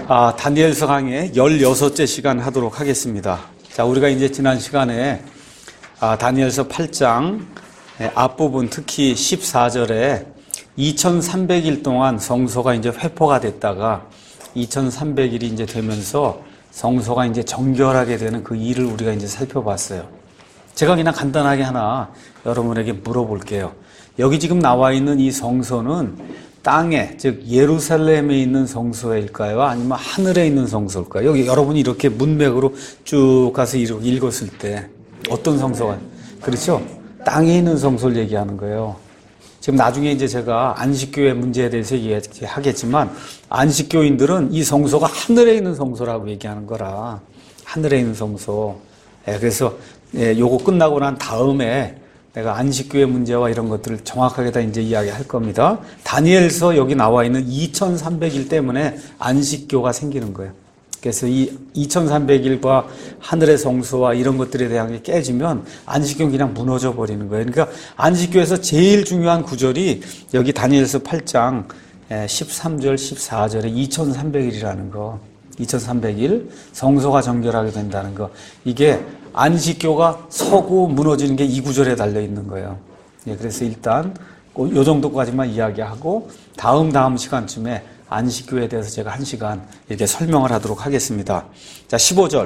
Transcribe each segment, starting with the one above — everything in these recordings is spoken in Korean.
다니엘서 강의 16째 시간 하도록 하겠습니다. 자, 우리가 이제 지난 시간에 다니엘서 8장 앞부분 특히 14절에 2300일 동안 성소가 이제 회포가 됐다가 2300일이 이제 되면서 성소가 이제 정결하게 되는 그 일을 우리가 이제 살펴봤어요. 제가 그냥 간단하게 하나 여러분에게 물어볼게요. 여기 지금 나와 있는 이 성소는 땅에, 즉 예루살렘에 있는 성소일까요? 아니면 하늘에 있는 성소일까요? 여기 여러분이 이렇게 문맥으로 쭉 가서 읽었을 때 어떤 성소가, 그렇죠? 땅에 있는 성소를 얘기하는 거예요. 지금 나중에 이제 제가 안식교회 문제에 대해서 얘기하겠지만 안식교인들은 이 성소가 하늘에 있는 성소라고 얘기하는 거라. 하늘에 있는 성소. 그래서 요거 끝나고 난 다음에 내가 안식교회 문제와 이런 것들을 정확하게 다 이제 이야기할 겁니다. 다니엘서 여기 나와 있는 2300일 때문에 안식교가 생기는 거예요. 그래서 이 2300일과 하늘의 성소와 이런 것들에 대한 게 깨지면 안식교는 그냥 무너져 버리는 거예요. 그러니까 안식교에서 제일 중요한 구절이 여기 다니엘서 8장 13절, 14절에 2300일이라는 거. 2300일 성소가 정결하게 된다는 거. 이게 안식교가 서고 무너지는 게 이 구절에 달려 있는 거예요. 그래서 일단 요 정도까지만 이야기하고 다음 시간쯤에 안식교에 대해서 제가 1시간 이렇게 설명을 하도록 하겠습니다. 자, 15절.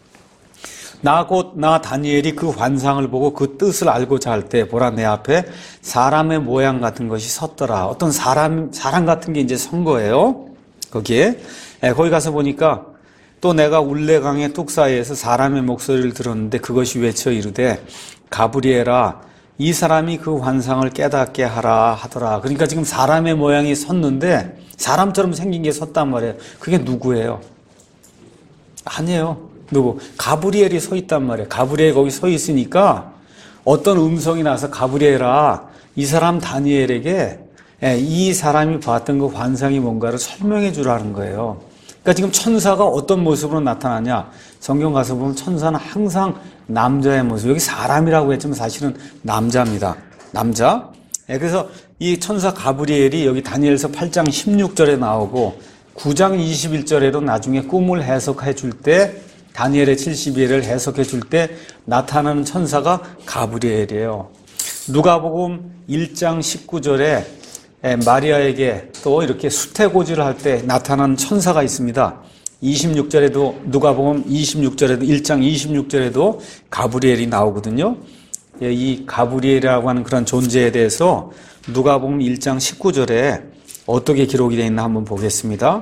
나 다니엘이 그 환상을 보고 그 뜻을 알고자 할 때 보라 내 앞에 사람의 모양 같은 것이 섰더라. 어떤 사람 같은 게 이제 선 거예요. 거기에. 거기 가서 보니까 또 내가 울레강의 뚝 사이에서 사람의 목소리를 들었는데 그것이 외쳐 이르되 가브리엘아 이 사람이 그 환상을 깨닫게 하라 하더라. 그러니까 지금 사람의 모양이 섰는데 사람처럼 생긴 게 섰단 말이에요. 그게 누구예요? 아니에요. 누구? 가브리엘이 서 있단 말이에요. 가브리엘이 거기 서 있으니까 어떤 음성이 나서 가브리엘아 이 사람 다니엘에게 이 사람이 봤던 그 환상이 뭔가를 설명해 주라는 거예요. 그러니까 지금 천사가 어떤 모습으로 나타나냐? 성경 가서 보면 천사는 항상 남자의 모습. 여기 사람이라고 했지만 사실은 남자입니다. 남자. 그래서 이 천사 가브리엘이 여기 다니엘서 8장 16절에 나오고 9장 21절에도 나중에 꿈을 해석해 줄 때 다니엘의 70일을 해석해 줄 때 나타나는 천사가 가브리엘이에요. 누가복음 1장 19절에 마리아에게 또 이렇게 수태고지를 할 때 나타나는 천사가 있습니다. 26절에도 누가복음 26절에도 1장 26절에도 가브리엘이 나오거든요. 이 가브리엘이라고 하는 그런 존재에 대해서 누가복음 1장 19절에 어떻게 기록이 되어 있나 한번 보겠습니다.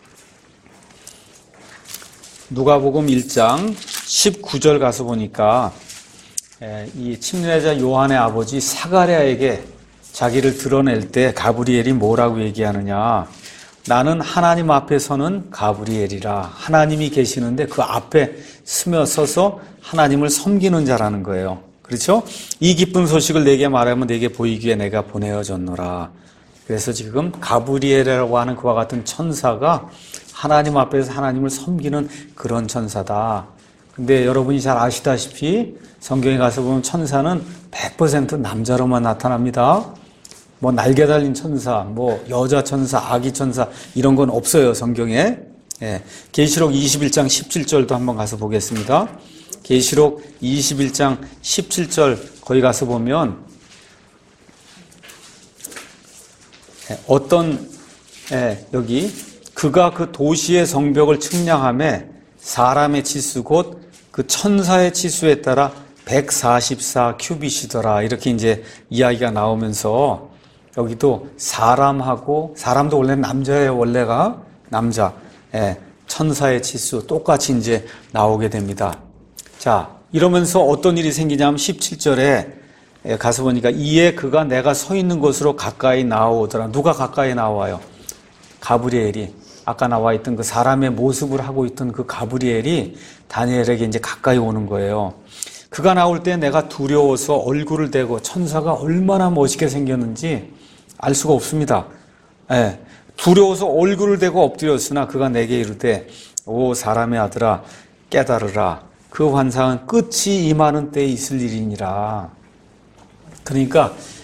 누가복음 1장 19절 가서 보니까 이 침례자 요한의 아버지 사가랴에게 자기를 드러낼 때 가브리엘이 뭐라고 얘기하느냐. 나는 하나님 앞에 서는 가브리엘이라. 하나님이 계시는데 그 앞에 서서 하나님을 섬기는 자라는 거예요. 그렇죠? 이 기쁜 소식을 내게 말하면 내게 보이기에 내가 보내어 줬노라. 그래서 지금 가브리엘이라고 하는 그와 같은 천사가 하나님 앞에서 하나님을 섬기는 그런 천사다. 근데 여러분이 잘 아시다시피 성경에 가서 보면 천사는 100% 남자로만 나타납니다. 뭐 날개 달린 천사, 뭐 여자 천사, 아기 천사 이런 건 없어요, 성경에. 계시록 21장 17절도 한번 가서 보겠습니다. 계시록 21장 17절 거기 가서 보면 여기 그가 그 도시의 성벽을 측량하며 사람의 치수 곧 그 천사의 치수에 따라 144 큐빗이더라. 이렇게 이제 이야기가 나오면서 여기도 사람도 원래 남자예요. 원래가 남자. 천사의 치수 똑같이 이제 나오게 됩니다. 자, 이러면서 어떤 일이 생기냐면 17절에 가서 보니까 이에 그가 내가 서 있는 곳으로 가까이 나오더라. 누가 가까이 나와요? 가브리엘이. 아까 나와 있던 그 사람의 모습을 하고 있던 그 가브리엘이 다니엘에게 이제 가까이 오는 거예요. 그가 나올 때 내가 두려워서 얼굴을 대고 천사가 얼마나 멋있게 생겼는지 알 수가 없습니다. 두려워서 얼굴을 대고 엎드렸으나 그가 내게 이르되 오 사람의 아들아 깨달으라. 그 환상은 끝이 임하는 때에 있을 일이니라. 그러니까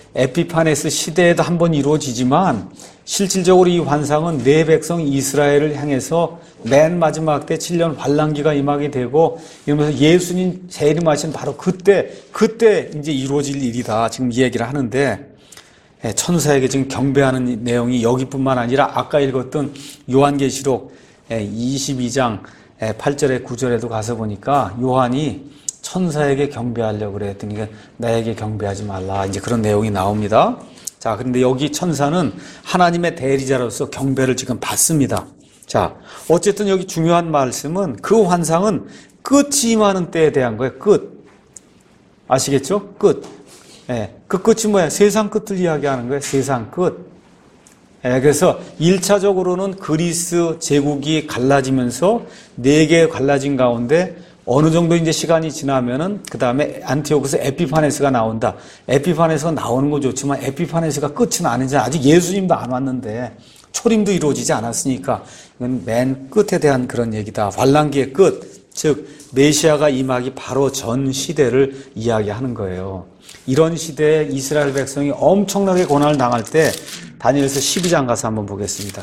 에피파네스 시대에도 한번 이루어지지만 실질적으로 이 환상은 내 백성 이스라엘을 향해서 맨 마지막 때 7년 환란기가 임하게 되고 이러면서 예수님 재림하신 바로 그때 이제 이루어질 일이다. 지금 이 얘기를 하는데 천사에게 지금 경배하는 내용이 여기뿐만 아니라 아까 읽었던 요한계시록 22장 8절에 9절에도 가서 보니까 요한이 천사에게 경배하려고 그랬더니 나에게 경배하지 말라. 이제 그런 내용이 나옵니다. 자, 그런데 여기 천사는 하나님의 대리자로서 경배를 지금 받습니다. 자, 어쨌든 여기 중요한 말씀은 그 환상은 끝이 임하는 때에 대한 거예요. 끝. 아시겠죠? 끝. 그 끝이 뭐야? 세상 끝을 이야기하는 거예요. 세상 끝. 그래서 1차적으로는 그리스 제국이 갈라지면서 4개 갈라진 가운데 어느 정도 이제 시간이 지나면은 그 다음에 안티오쿠스 에피파네스가 나온다. 에피파네스가 나오는 건 좋지만 에피파네스가 끝은 아니지. 아직 예수님도 안 왔는데 초림도 이루어지지 않았으니까 이건 맨 끝에 대한 그런 얘기다. 환란기의 끝, 즉 메시아가 임하기 바로 전 시대를 이야기하는 거예요. 이런 시대에 이스라엘 백성이 엄청나게 고난을 당할 때 다니엘서 12장 가서 한번 보겠습니다.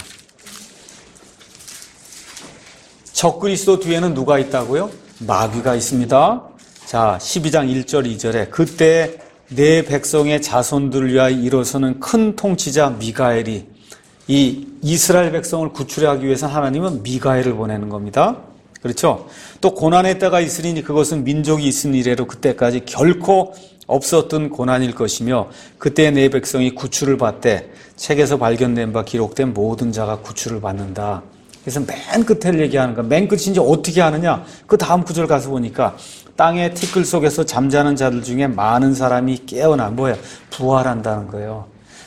적그리스도 뒤에는 누가 있다고요? 마귀가 있습니다. 자, 12장 1절 2절에 그때 내 백성의 자손들을 위하여 일어서는 큰 통치자 미가엘이 이 이스라엘 백성을 구출하기 위해서 하나님은 미가엘을 보내는 겁니다. 그렇죠? 또 고난의 때가 있으니 그것은 민족이 있은 이래로 그때까지 결코 없었던 고난일 것이며 그때 내 백성이 구출을 받되 책에서 발견된 바 기록된 모든 자가 구출을 받는다. 그래서 맨 끝을 얘기하는 거야. 맨 끝이 이제 어떻게 하느냐? 그 다음 구절 가서 보니까 땅의 티끌 속에서 잠자는 자들 중에 많은 사람이 깨어나 뭐야? 부활한다는 거예요.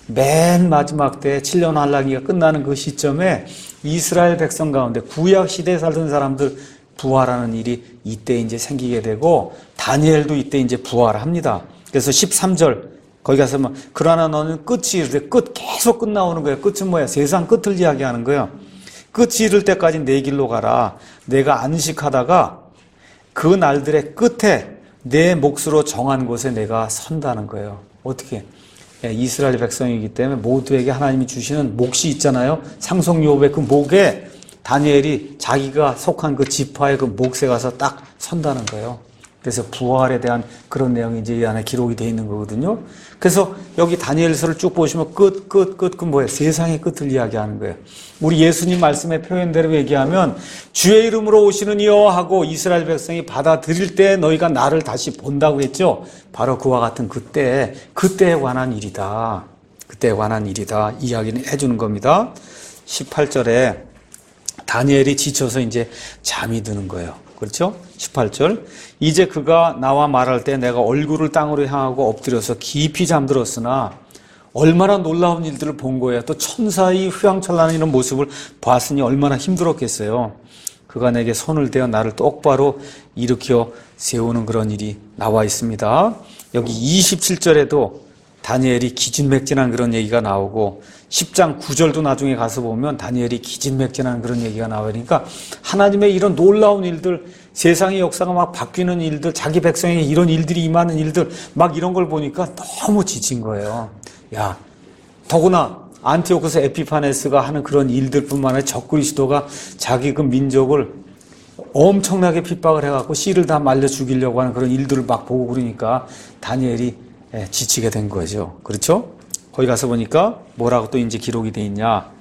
맨 마지막 때 7년 환란기가 끝나는 그 시점에 이스라엘 백성 가운데 구약 시대에 살던 사람들 부활하는 일이 이때 이제 생기게 되고 다니엘도 이때 이제 부활합니다. 그래서 13절 거기 가서 막 그러나 너는 끝이 이르되 끝 계속 끝 나오는 거예요. 끝은 뭐야? 세상 끝을 이야기하는 거예요. 끝이 이를 때까지 내 길로 가라. 내가 안식하다가 그 날들의 끝에 내 몫으로 정한 곳에 내가 선다는 거예요. 어떻게? 이스라엘 백성이기 때문에 모두에게 하나님이 주시는 몫이 있잖아요. 상속유업의 그 목에 다니엘이 자기가 속한 그 지파의 그 몫에 가서 딱 선다는 거예요. 그래서 부활에 대한 그런 내용이 이제 이 안에 기록이 되어 있는 거거든요. 그래서 여기 다니엘서를 쭉 보시면 끝, 그 뭐예요? 세상의 끝을 이야기하는 거예요. 우리 예수님 말씀의 표현대로 얘기하면 주의 이름으로 오시는 이여 하고 이스라엘 백성이 받아들일 때 너희가 나를 다시 본다고 했죠. 바로 그와 같은 그때에 관한 일이다. 그때에 관한 일이다. 이야기는 해주는 겁니다. 18절에 다니엘이 지쳐서 이제 잠이 드는 거예요. 그렇죠? 18절. 이제 그가 나와 말할 때 내가 얼굴을 땅으로 향하고 엎드려서 깊이 잠들었으나 얼마나 놀라운 일들을 본 거예요. 또 천사의 휘황찬란한 이런 모습을 봤으니 얼마나 힘들었겠어요. 그가 내게 손을 대어 나를 똑바로 일으켜 세우는 그런 일이 나와 있습니다. 여기 27절에도 다니엘이 기진맥진한 그런 얘기가 나오고 10장 9절도 나중에 가서 보면 다니엘이 기진맥진한 그런 얘기가 나오니까 하나님의 이런 놀라운 일들, 세상의 역사가 막 바뀌는 일들, 자기 백성에게 이런 일들이 임하는 일들 막 이런 걸 보니까 너무 지친 거예요. 야, 더구나 안티오쿠스 에피파네스가 하는 그런 일들뿐만 아니라 적그리스도가 자기 그 민족을 엄청나게 핍박을 해갖고 씨를 다 말려 죽이려고 하는 그런 일들을 막 보고 그러니까 다니엘이 지치게 된 거죠. 그렇죠? 거기 가서 보니까 뭐라고 또 이제 기록이 돼 있냐.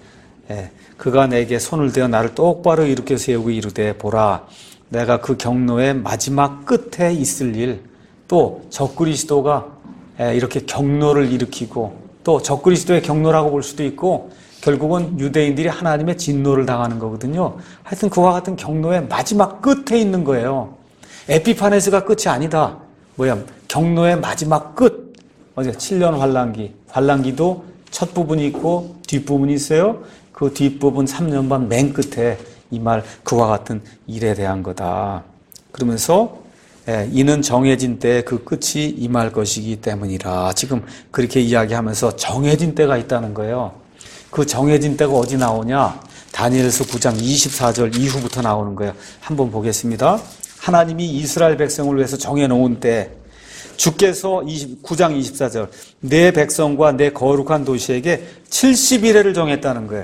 그가 내게 손을 대어 나를 똑바로 일으켜 세우고 이르되 보라 내가 그 경로의 마지막 끝에 있을 일, 또 적그리스도가 이렇게 경로를 일으키고 또 적그리스도의 경로라고 볼 수도 있고 결국은 유대인들이 하나님의 진노를 당하는 거거든요. 하여튼 그와 같은 경로의 마지막 끝에 있는 거예요. 에피파네스가 끝이 아니다. 뭐야? 경로의 마지막 끝. 어제 7년 환란기. 환란기도 첫 부분이 있고 뒷부분이 있어요. 그 뒷부분 3년 반 맨 끝에 이 말 그와 같은 일에 대한 거다. 그러면서 이는 정해진 때에 그 끝이 임할 것이기 때문이라. 지금 그렇게 이야기하면서 정해진 때가 있다는 거예요. 그 정해진 때가 어디 나오냐? 다니엘서 9장 24절 이후부터 나오는 거예요. 한번 보겠습니다. 하나님이 이스라엘 백성을 위해서 정해놓은 때, 주께서 9장 24절 내 백성과 내 거룩한 도시에게 70일회를 정했다는 거예요.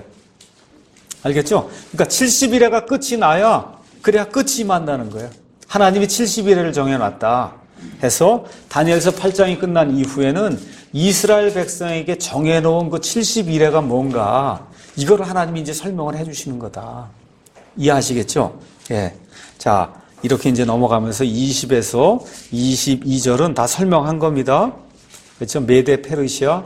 알겠죠? 그러니까 70일회가 끝이 나야 그래야 끝이 임한다는 거예요. 하나님이 70일회를 정해놨다 해서 다니엘서 8장이 끝난 이후에는 이스라엘 백성에게 정해놓은 그 70일회가 뭔가 이걸 하나님이 이제 설명을 해주시는 거다. 이해하시겠죠? 예. 자, 이렇게 이제 넘어가면서 20에서 22절은 다 설명한 겁니다. 그렇죠? 메데 페르시아,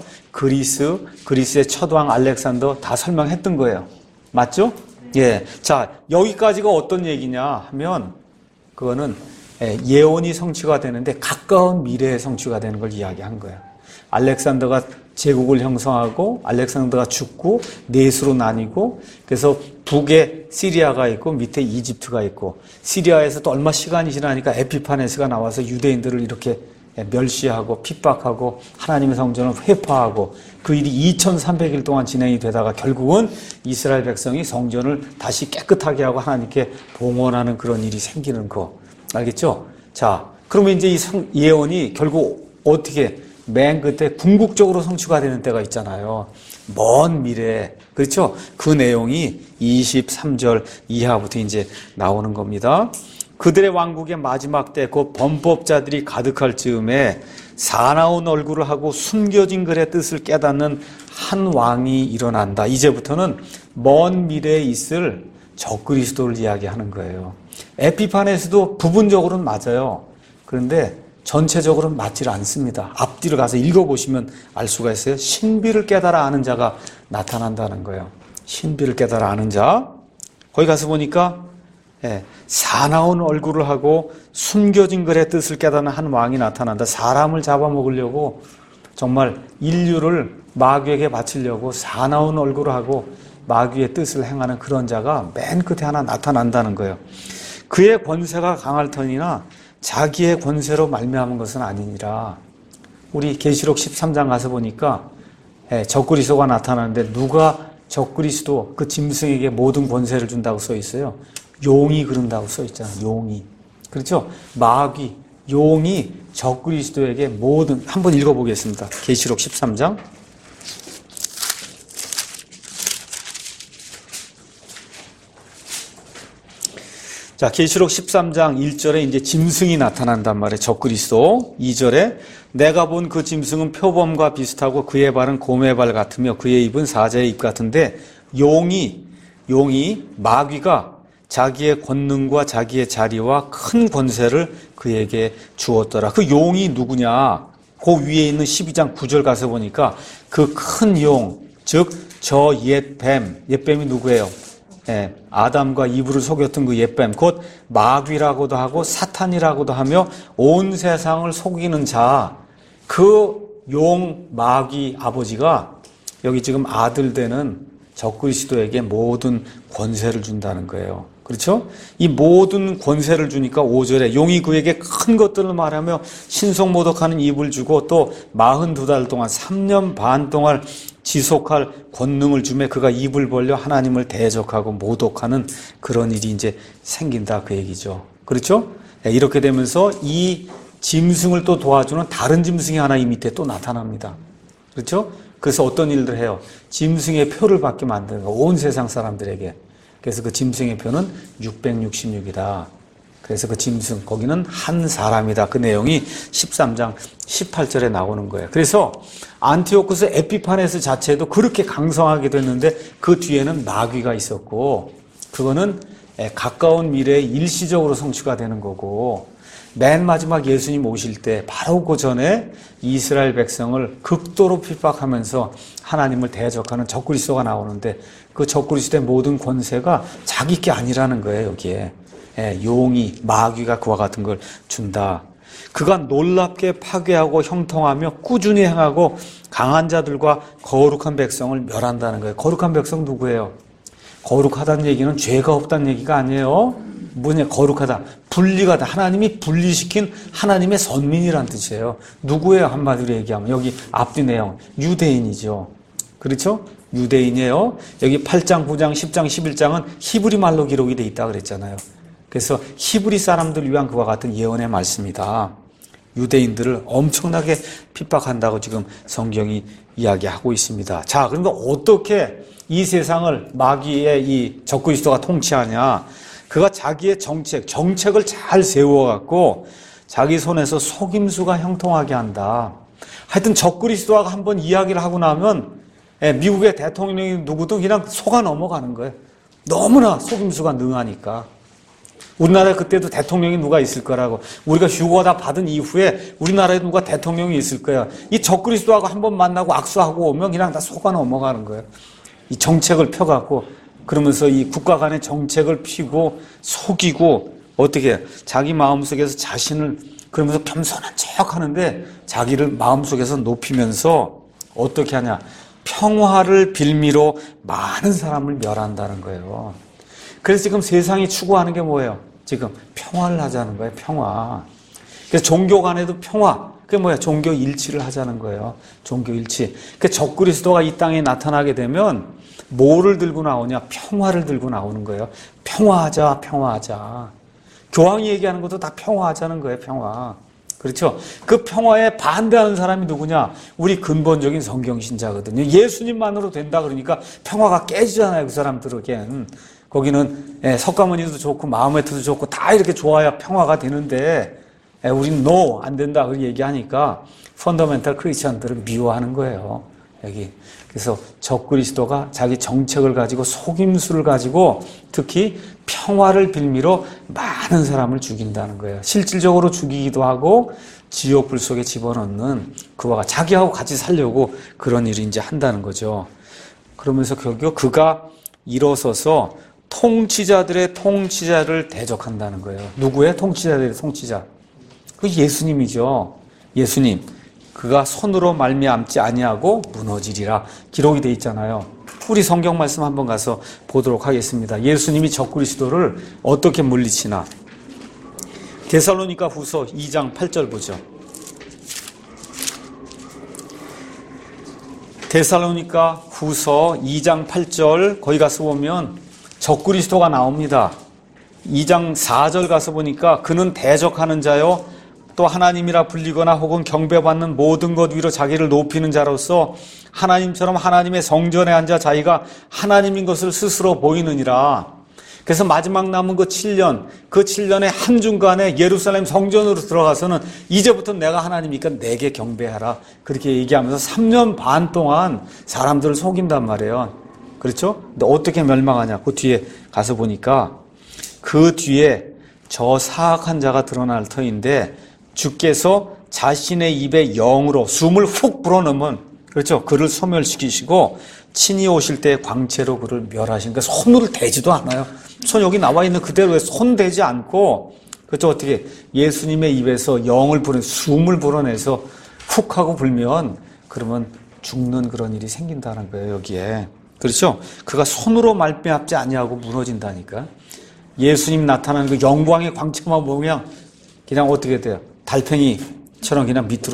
그리스의 첫 왕 알렉산더 다 설명했던 거예요. 맞죠? 예. 자, 여기까지가 어떤 얘기냐 하면 그거는 예언이 성취가 되는데 가까운 미래에 성취가 되는 걸 이야기한 거예요. 알렉산더가 제국을 형성하고 알렉산더가 죽고 넷으로 나뉘고 그래서 북에 시리아가 있고 밑에 이집트가 있고 시리아에서 또 얼마 시간이 지나니까 에피파네스가 나와서 유대인들을 이렇게 멸시하고 핍박하고 하나님의 성전을 회파하고 그 일이 2300일 동안 진행이 되다가 결국은 이스라엘 백성이 성전을 다시 깨끗하게 하고 하나님께 봉헌하는 그런 일이 생기는 거 알겠죠? 자, 그러면 이제 이 예언이 결국 어떻게 맨 끝에 궁극적으로 성취가 되는 때가 있잖아요. 먼 미래. 그렇죠? 그 내용이 23절 이하부터 이제 나오는 겁니다. 그들의 왕국의 마지막 때 곧 범법자들이 가득할 즈음에 사나운 얼굴을 하고 숨겨진 글의 뜻을 깨닫는 한 왕이 일어난다. 이제부터는 먼 미래에 있을 적그리스도를 이야기하는 거예요. 에피파네스도 부분적으로는 맞아요. 그런데 전체적으로는 맞지 않습니다. 앞뒤를 가서 읽어보시면 알 수가 있어요. 신비를 깨달아 아는 자가 나타난다는 거예요. 신비를 깨달아 아는 자. 거기 가서 보니까 사나운 얼굴을 하고 숨겨진 글의 뜻을 깨닫는 한 왕이 나타난다. 사람을 잡아먹으려고 정말 인류를 마귀에게 바치려고 사나운 얼굴을 하고 마귀의 뜻을 행하는 그런 자가 맨 끝에 하나 나타난다는 거예요. 그의 권세가 강할 터니나 자기의 권세로 말미암은 것은 아니니라. 우리 계시록 13장 가서 보니까 적그리스도가 나타나는데 누가 적그리스도 그 짐승에게 모든 권세를 준다고 써 있어요. 용이 그런다고 써 있잖아요. 용이. 그렇죠? 마귀, 용이 적그리스도에게 모든 한번 읽어보겠습니다. 계시록 13장. 자, 계시록 13장 1절에 이제 짐승이 나타난단 말이에요. 적그리스도. 2절에 내가 본 그 짐승은 표범과 비슷하고 그의 발은 곰의 발 같으며 그의 입은 사자의 입 같은데 용이 마귀가 자기의 권능과 자기의 자리와 큰 권세를 그에게 주었더라. 그 용이 누구냐? 그 위에 있는 12장 9절 가서 보니까 그 큰 용, 즉 저 옛뱀이 누구예요? 아담과 이브를 속였던 그 옛뱀, 곧 마귀라고도 하고 사탄이라고도 하며 온 세상을 속이는 자, 그 용 마귀 아버지가 여기 지금 아들 되는 적그리스도에게 모든 권세를 준다는 거예요. 그렇죠? 이 모든 권세를 주니까 5절에 용이 그에게 큰 것들을 말하며 신속모독하는 입을 주고 또 42달 동안 3년 반 동안 지속할 권능을 주며 그가 입을 벌려 하나님을 대적하고 모독하는 그런 일이 이제 생긴다 그 얘기죠. 그렇죠? 이렇게 되면서 이 짐승을 또 도와주는 다른 짐승이 하나 이 밑에 또 나타납니다. 그렇죠? 그래서 어떤 일들을 해요? 짐승의 표를 받게 만드는 거, 온 세상 사람들에게. 그래서 그 짐승의 표는 666이다. 그래서 그 짐승, 거기는 한 사람이다. 그 내용이 13장 18절에 나오는 거예요. 그래서 안티오쿠스 에피파네스 자체도 그렇게 강성하게 됐는데 그 뒤에는 마귀가 있었고 그거는 가까운 미래에 일시적으로 성취가 되는 거고 맨 마지막 예수님 오실 때 바로 그 전에 이스라엘 백성을 극도로 핍박하면서 하나님을 대적하는 적그리스도가 나오는데 그 적그리스도의 모든 권세가 자기 게 아니라는 거예요. 여기에 용이 마귀가 그와 같은 걸 준다. 그가 놀랍게 파괴하고 형통하며 꾸준히 행하고 강한 자들과 거룩한 백성을 멸한다는 거예요. 거룩한 백성 누구예요? 거룩하다는 얘기는 죄가 없다는 얘기가 아니에요. 뭐냐? 거룩하다, 분리가다. 하나님이 분리시킨 하나님의 선민이란 뜻이에요. 누구예요? 한마디로 얘기하면 여기 앞뒤 내용 유대인이죠. 그렇죠? 유대인이에요. 여기 8장, 9장, 10장, 11장은 히브리 말로 기록이 돼 있다 그랬잖아요. 그래서 히브리 사람들 위한 그와 같은 예언의 말씀이다. 유대인들을 엄청나게 핍박한다고 지금 성경이 이야기하고 있습니다. 자, 그런데 어떻게 이 세상을 마귀의 이 적그리스도가 통치하냐? 그가 자기의 정책을 잘 세워갖고 자기 손에서 속임수가 형통하게 한다. 하여튼 적그리스도가 한번 이야기를 하고 나면 미국의 대통령이 누구든 그냥 속아 넘어가는 거예요. 너무나 속임수가 능하니까. 우리나라에 그때도 대통령이 누가 있을 거라고. 우리가 휴가 다 받은 이후에 우리나라에 누가 대통령이 있을 거야. 이 적그리스도하고 한번 만나고 악수하고 오면 그냥 다 속아 넘어가는 거예요. 이 정책을 펴갖고 그러면서 이 국가 간의 정책을 피고 속이고 어떻게 자기 마음속에서 자신을 그러면서 겸손한 척 하는데 자기를 마음속에서 높이면서 어떻게 하냐. 평화를 빌미로 많은 사람을 멸한다는 거예요. 그래서 지금 세상이 추구하는 게 뭐예요? 지금 평화를 하자는 거예요. 평화. 그래서 종교 간에도 평화. 그게 뭐야? 종교 일치를 하자는 거예요. 종교 일치. 그 적그리스도가 이 땅에 나타나게 되면 뭐를 들고 나오냐? 평화를 들고 나오는 거예요. 평화하자, 평화하자. 교황이 얘기하는 것도 다 평화하자는 거예요. 평화. 그렇죠? 그 평화에 반대하는 사람이 누구냐? 우리 근본적인 성경신자거든요. 예수님만으로 된다 그러니까 평화가 깨지잖아요. 그 사람들에겐. 거기는 석가모니도 좋고 마호메트도 좋고 다 이렇게 좋아야 평화가 되는데 우린 no, 안 된다 그렇게 얘기하니까 펀더멘탈 크리스천들은 미워하는 거예요. 여기. 그래서 적그리스도가 자기 정책을 가지고 속임수를 가지고 특히 평화를 빌미로 많은 사람을 죽인다는 거예요. 실질적으로 죽이기도 하고 지옥불 속에 집어넣는 그와 자기하고 같이 살려고 그런 일을 이제 한다는 거죠. 그러면서 결국 그가 일어서서 통치자들의 통치자를 대적한다는 거예요. 누구의 통치자들의 통치자? 그 예수님이죠. 예수님. 그가 손으로 말미암지 아니하고 무너지리라 기록이 돼 있잖아요. 우리 성경 말씀 한번 가서 보도록 하겠습니다. 예수님이 적그리스도를 어떻게 물리치나. 데살로니가 후서 2장 8절 보죠. 데살로니가 후서 2장 8절 거기 가서 보면 적그리스도가 나옵니다. 2장 4절 가서 보니까 그는 대적하는 자요 또 하나님이라 불리거나 혹은 경배받는 모든 것 위로 자기를 높이는 자로서 하나님처럼 하나님의 성전에 앉아 자기가 하나님인 것을 스스로 보이느니라. 그래서 마지막 남은 그 7년, 그 7년의 한중간에 예루살렘 성전으로 들어가서는 이제부터 내가 하나님이니까 내게 경배하라. 그렇게 얘기하면서 3년 반 동안 사람들을 속인단 말이에요. 그렇죠? 근데 어떻게 멸망하냐? 그 뒤에 가서 보니까 그 뒤에 저 사악한 자가 드러날 터인데 주께서 자신의 입에 영으로 숨을 훅 불어넣으면 그렇죠. 그를 소멸시키시고 친히 오실 때 광채로 그를 멸하시니까 손으로 대지도 않아요. 손 여기 나와 있는 그대로에 손 대지 않고 그렇죠. 어떻게 예수님의 입에서 영을 숨을 불어내서 훅 하고 불면 그러면 죽는 그런 일이 생긴다는 거예요. 여기에. 그렇죠. 그가 손으로 말미암지 아니하고 무너진다니까. 예수님 나타나는 그 영광의 광채만 보면 그냥 어떻게 돼요? 달팽이처럼 그냥 밑으로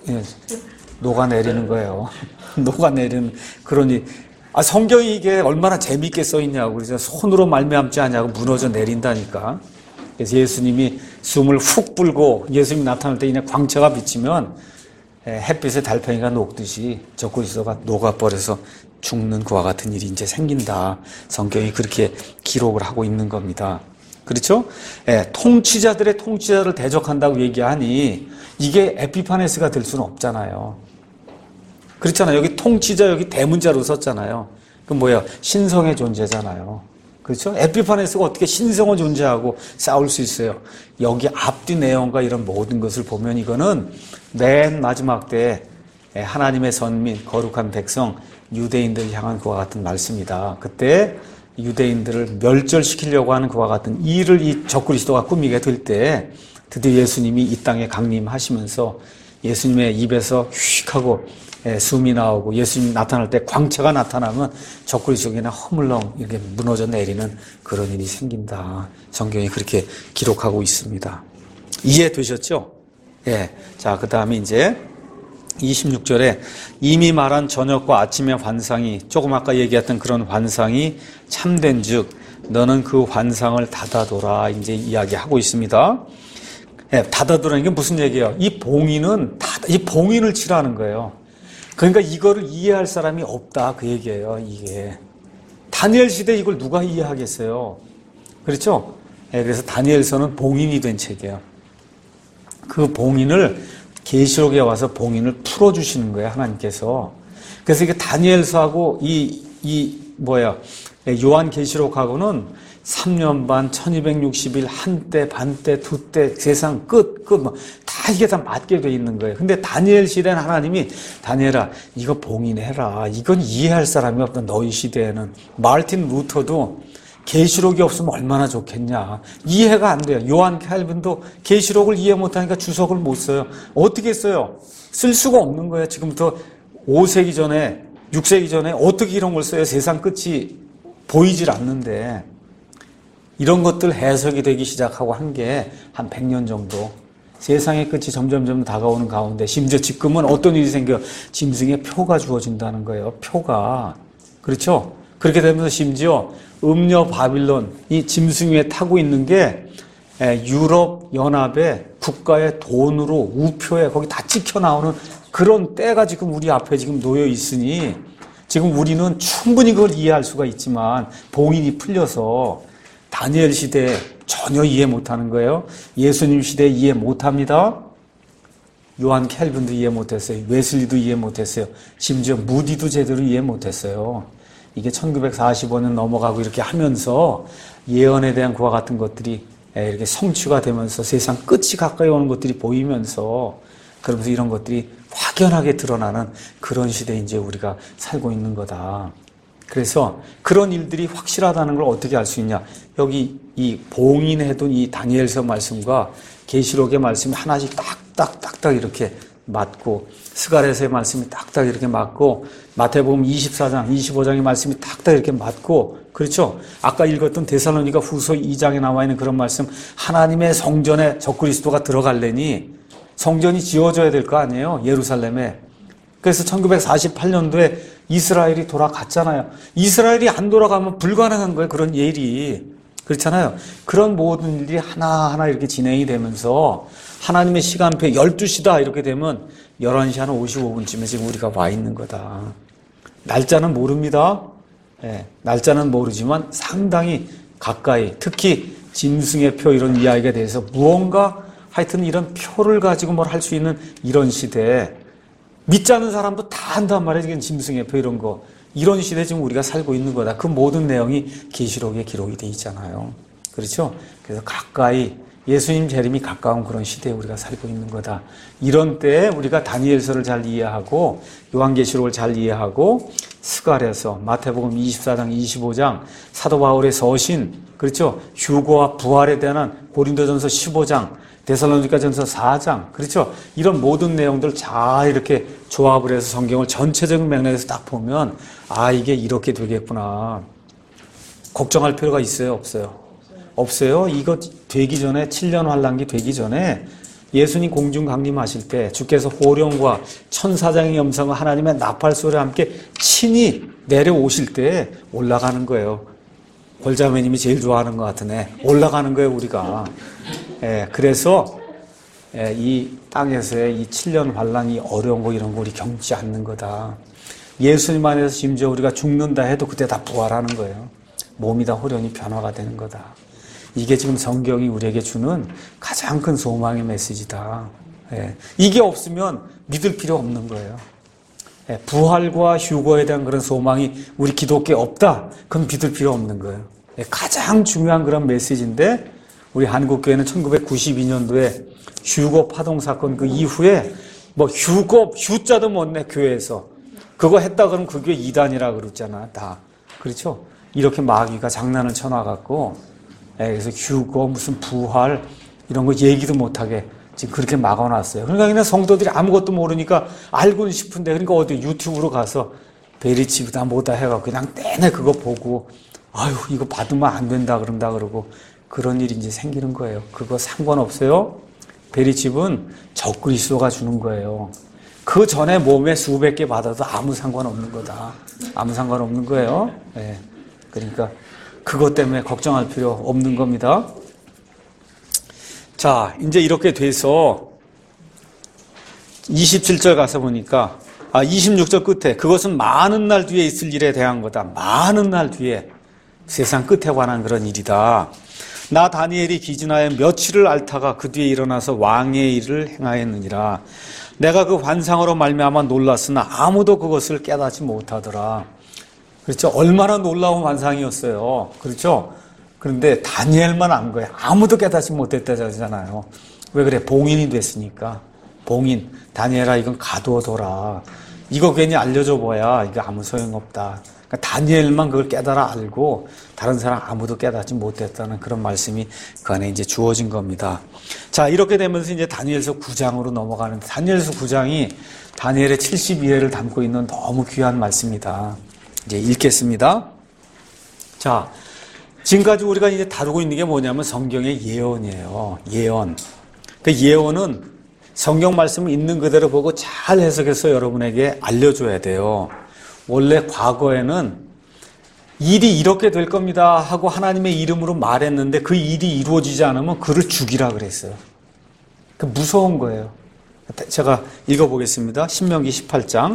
녹아내리는 거예요. 녹아내리는 그런 일. 성경이 이게 얼마나 재미있게 써있냐고. 그래서 손으로 말미암지 않냐고 무너져 내린다니까. 그래서 예수님이 숨을 훅 불고 예수님이 나타날 때 그냥 광채가 비치면 햇빛에 달팽이가 녹듯이 적그리스도가 녹아버려서 죽는 그와 같은 일이 이제 생긴다. 성경이 그렇게 기록을 하고 있는 겁니다. 그렇죠? 통치자들의 통치자를 대적한다고 얘기하니 이게 에피파네스가 될 수는 없잖아요. 그렇잖아요. 여기 통치자 여기 대문자로 썼잖아요. 그 뭐야? 신성의 존재잖아요. 그렇죠? 에피파네스가 어떻게 신성의 존재하고 싸울 수 있어요? 여기 앞뒤 내용과 이런 모든 것을 보면 이거는 맨 마지막 때 하나님의 선민, 거룩한 백성, 유대인들 향한 그와 같은 말씀이다. 그때 유대인들을 멸절시키려고 하는 그와 같은 일을 이 적그리스도가 꾸미게 될 때 드디어 예수님이 이 땅에 강림하시면서 예수님의 입에서 휙 하고 숨이 나오고 예수님 나타날 때 광채가 나타나면 적그리스도가 그냥 허물렁 이렇게 무너져 내리는 그런 일이 생긴다. 성경이 그렇게 기록하고 있습니다. 이해되셨죠? 예. 자, 그 다음에 이제 26절에 이미 말한 저녁과 아침의 환상이 조금 아까 얘기했던 그런 환상이 참된 즉 너는 그 환상을 닫아둬라 이제 이야기하고 있습니다. 예, 닫아두라는 게 무슨 얘기예요? 이 봉인을 치라는 거예요. 그러니까 이거를 이해할 사람이 없다 그 얘기예요. 이게 다니엘 시대 이걸 누가 이해하겠어요? 그렇죠? 예, 그래서 다니엘서는 봉인이 된 책이에요. 그 봉인을 계시록에 와서 봉인을 풀어주시는 거예요, 하나님께서. 그래서 이게 다니엘서하고 요한계시록하고는 3년 반, 1260일, 한때, 반때, 두때, 세상 끝, 다 이게 다 맞게 돼 있는 거예요. 근데 다니엘 시대는 하나님이, 다니엘아, 이거 봉인해라. 이건 이해할 사람이 없다, 너희 시대에는. 마르틴 루터도 계시록이 없으면 얼마나 좋겠냐. 이해가 안 돼요. 요한 칼빈도 계시록을 이해 못하니까 주석을 못 써요. 어떻게 써요? 쓸 수가 없는 거예요. 지금부터 5세기 전에, 6세기 전에 어떻게 이런 걸 써요? 세상 끝이 보이질 않는데. 이런 것들 해석이 되기 시작하고 한 게 한 100년 정도. 세상의 끝이 점점 다가오는 가운데 심지어 지금은 어떤 일이 생겨? 짐승의 표가 주어진다는 거예요. 표가. 그렇죠? 그렇게 되면서 심지어 음녀 바빌론, 이 짐승 위에 타고 있는 게 유럽 연합의 국가의 돈으로 우표에 거기 다 찍혀 나오는 그런 때가 지금 우리 앞에 지금 놓여 있으니 지금 우리는 충분히 그걸 이해할 수가 있지만 봉인이 풀려서 다니엘 시대에 전혀 이해 못하는 거예요. 예수님 시대에 이해 못합니다. 요한 캘빈도 이해 못했어요. 웨슬리도 이해 못했어요. 심지어 무디도 제대로 이해 못했어요. 이게 1945년 넘어가고 이렇게 하면서 예언에 대한 그와 같은 것들이 이렇게 성취가 되면서 세상 끝이 가까이 오는 것들이 보이면서 그러면서 이런 것들이 확연하게 드러나는 그런 시대에 이제 우리가 살고 있는 거다. 그래서 그런 일들이 확실하다는 걸 어떻게 알 수 있냐? 여기 이 봉인해둔 이 다니엘서 말씀과 계시록의 말씀이 하나씩 딱딱 이렇게 맞고 스가랴서의 말씀이 딱딱 이렇게 맞고 마태복음 24장, 25장의 말씀이 딱딱 이렇게 맞고 그렇죠? 아까 읽었던 데살로니가 후서 2장에 나와 있는 그런 말씀 하나님의 성전에 적그리스도가 들어가려니 성전이 지어져야 될 거 아니에요? 예루살렘에. 그래서 1948년도에 이스라엘이 돌아갔잖아요. 이스라엘이 안 돌아가면 불가능한 거예요. 그런 일이. 그렇잖아요. 그런 모든 일이 하나하나 이렇게 진행이 되면서 하나님의 시간표 12시다 이렇게 되면 11시 한 55분쯤에 지금 우리가 와 있는 거다. 날짜는 모릅니다. 네, 날짜는 모르지만 상당히 가까이 특히 짐승의 표 이런 이야기에 대해서 무언가 하여튼 이런 표를 가지고 뭘 할 수 있는 이런 시대에 믿지 않는 사람도 다 한단 말이에요. 지금 짐승의 표 이런 거. 이런 시대에 지금 우리가 살고 있는 거다. 그 모든 내용이 계시록에 기록이 돼 있잖아요. 그렇죠? 그래서 가까이 예수님 재림이 가까운 그런 시대에 우리가 살고 있는 거다. 이런 때에 우리가 다니엘서를 잘 이해하고 요한계시록을 잘 이해하고 스가랴서, 마태복음 24장, 25장, 사도 바울의 서신, 그렇죠? 휴거와 부활에 대한 고린도전서 15장, 데살로니가전서 4장, 그렇죠? 이런 모든 내용들 잘 이렇게 조합을 해서 성경을 전체적인 맥락에서 딱 보면 아 이게 이렇게 되겠구나. 걱정할 필요가 있어요? 없어요? 없어요. 이거 되기 전에 7년 환란기 되기 전에 예수님 공중 강림하실 때 주께서 호령과 천사장의 음성과 하나님의 나팔 소리와 함께 친히 내려오실 때 올라가는 거예요. 골자매님이 제일 좋아하는 것 같으네. 올라가는 거예요, 우리가. 그래서 이 땅에서의 이 7년 환란이 어려운 거 이런 거 우리 겪지 않는 거다. 예수님 안에서 심지어 우리가 죽는다 해도 그때 다 부활하는 거예요. 몸이 다 호련히 변화가 되는 거다. 이게 지금 성경이 우리에게 주는 가장 큰 소망의 메시지다. 이게 없으면 믿을 필요 없는 거예요. 부활과 휴거에 대한 그런 소망이 우리 기독교에 없다. 그럼 믿을 필요 없는 거예요. 가장 중요한 그런 메시지인데 우리 한국교회는 1992년도에 휴거 파동 사건 그 이후에 뭐 휴자도 못 내 교회에서 그거 했다 그러면 그게 이단이라 그러잖아. 다. 그렇죠? 이렇게 마귀가 장난을 쳐놔갖고 그래서 휴거 무슨 부활 이런 거 얘기도 못하게 지금 그렇게 막아놨어요. 그러니까 그냥 성도들이 아무것도 모르니까 알고는 싶은데 그러니까 어디 유튜브로 가서 베리치브다 뭐다 해갖고 그냥 내내 그거 보고 아유 이거 받으면 안 된다 그런다 그러고 그런 일이 이제 생기는 거예요. 그거 상관없어요. 베리칩은 적그리스도가 주는 거예요. 그 전에 몸에 수백 개 받아도 아무 상관없는 거다. 아무 상관없는 거예요. 그러니까 그것 때문에 걱정할 필요 없는 겁니다. 자, 이제 이렇게 돼서 27절 가서 보니까 26절 끝에 그것은 많은 날 뒤에 있을 일에 대한 거다. 많은 날 뒤에 세상 끝에 관한 그런 일이다. 나 다니엘이 기진하여 며칠을 앓다가 그 뒤에 일어나서 왕의 일을 행하였느니라. 내가 그 환상으로 말미암아 놀랐으나 아무도 그것을 깨닫지 못하더라. 그렇죠? 얼마나 놀라운 환상이었어요. 그렇죠? 그런데 다니엘만 안 거예요. 아무도 깨닫지 못했다잖아요. 왜 그래? 봉인이 됐으니까. 봉인. 다니엘아, 이건 가둬둬라. 이거 괜히 알려줘 봐야 이거 아무 소용없다. 그러니까 다니엘만 그걸 깨달아 알고 다른 사람 아무도 깨닫지 못했다는 그런 말씀이 그 안에 이제 주어진 겁니다. 자, 이렇게 되면서 이제 다니엘서 9장으로 넘어가는데, 다니엘서 9장이 다니엘의 72회를 담고 있는 너무 귀한 말씀입니다. 이제 읽겠습니다. 자, 지금까지 우리가 이제 다루고 있는 게 뭐냐면 성경의 예언이에요. 예언. 그 예언은 성경 말씀을 있는 그대로 보고 잘 해석해서 여러분에게 알려줘야 돼요. 원래 과거에는 일이 이렇게 될 겁니다 하고 하나님의 이름으로 말했는데 그 일이 이루어지지 않으면 그를 죽이라 그랬어요. 그 무서운 거예요. 제가 읽어보겠습니다. 신명기 18장.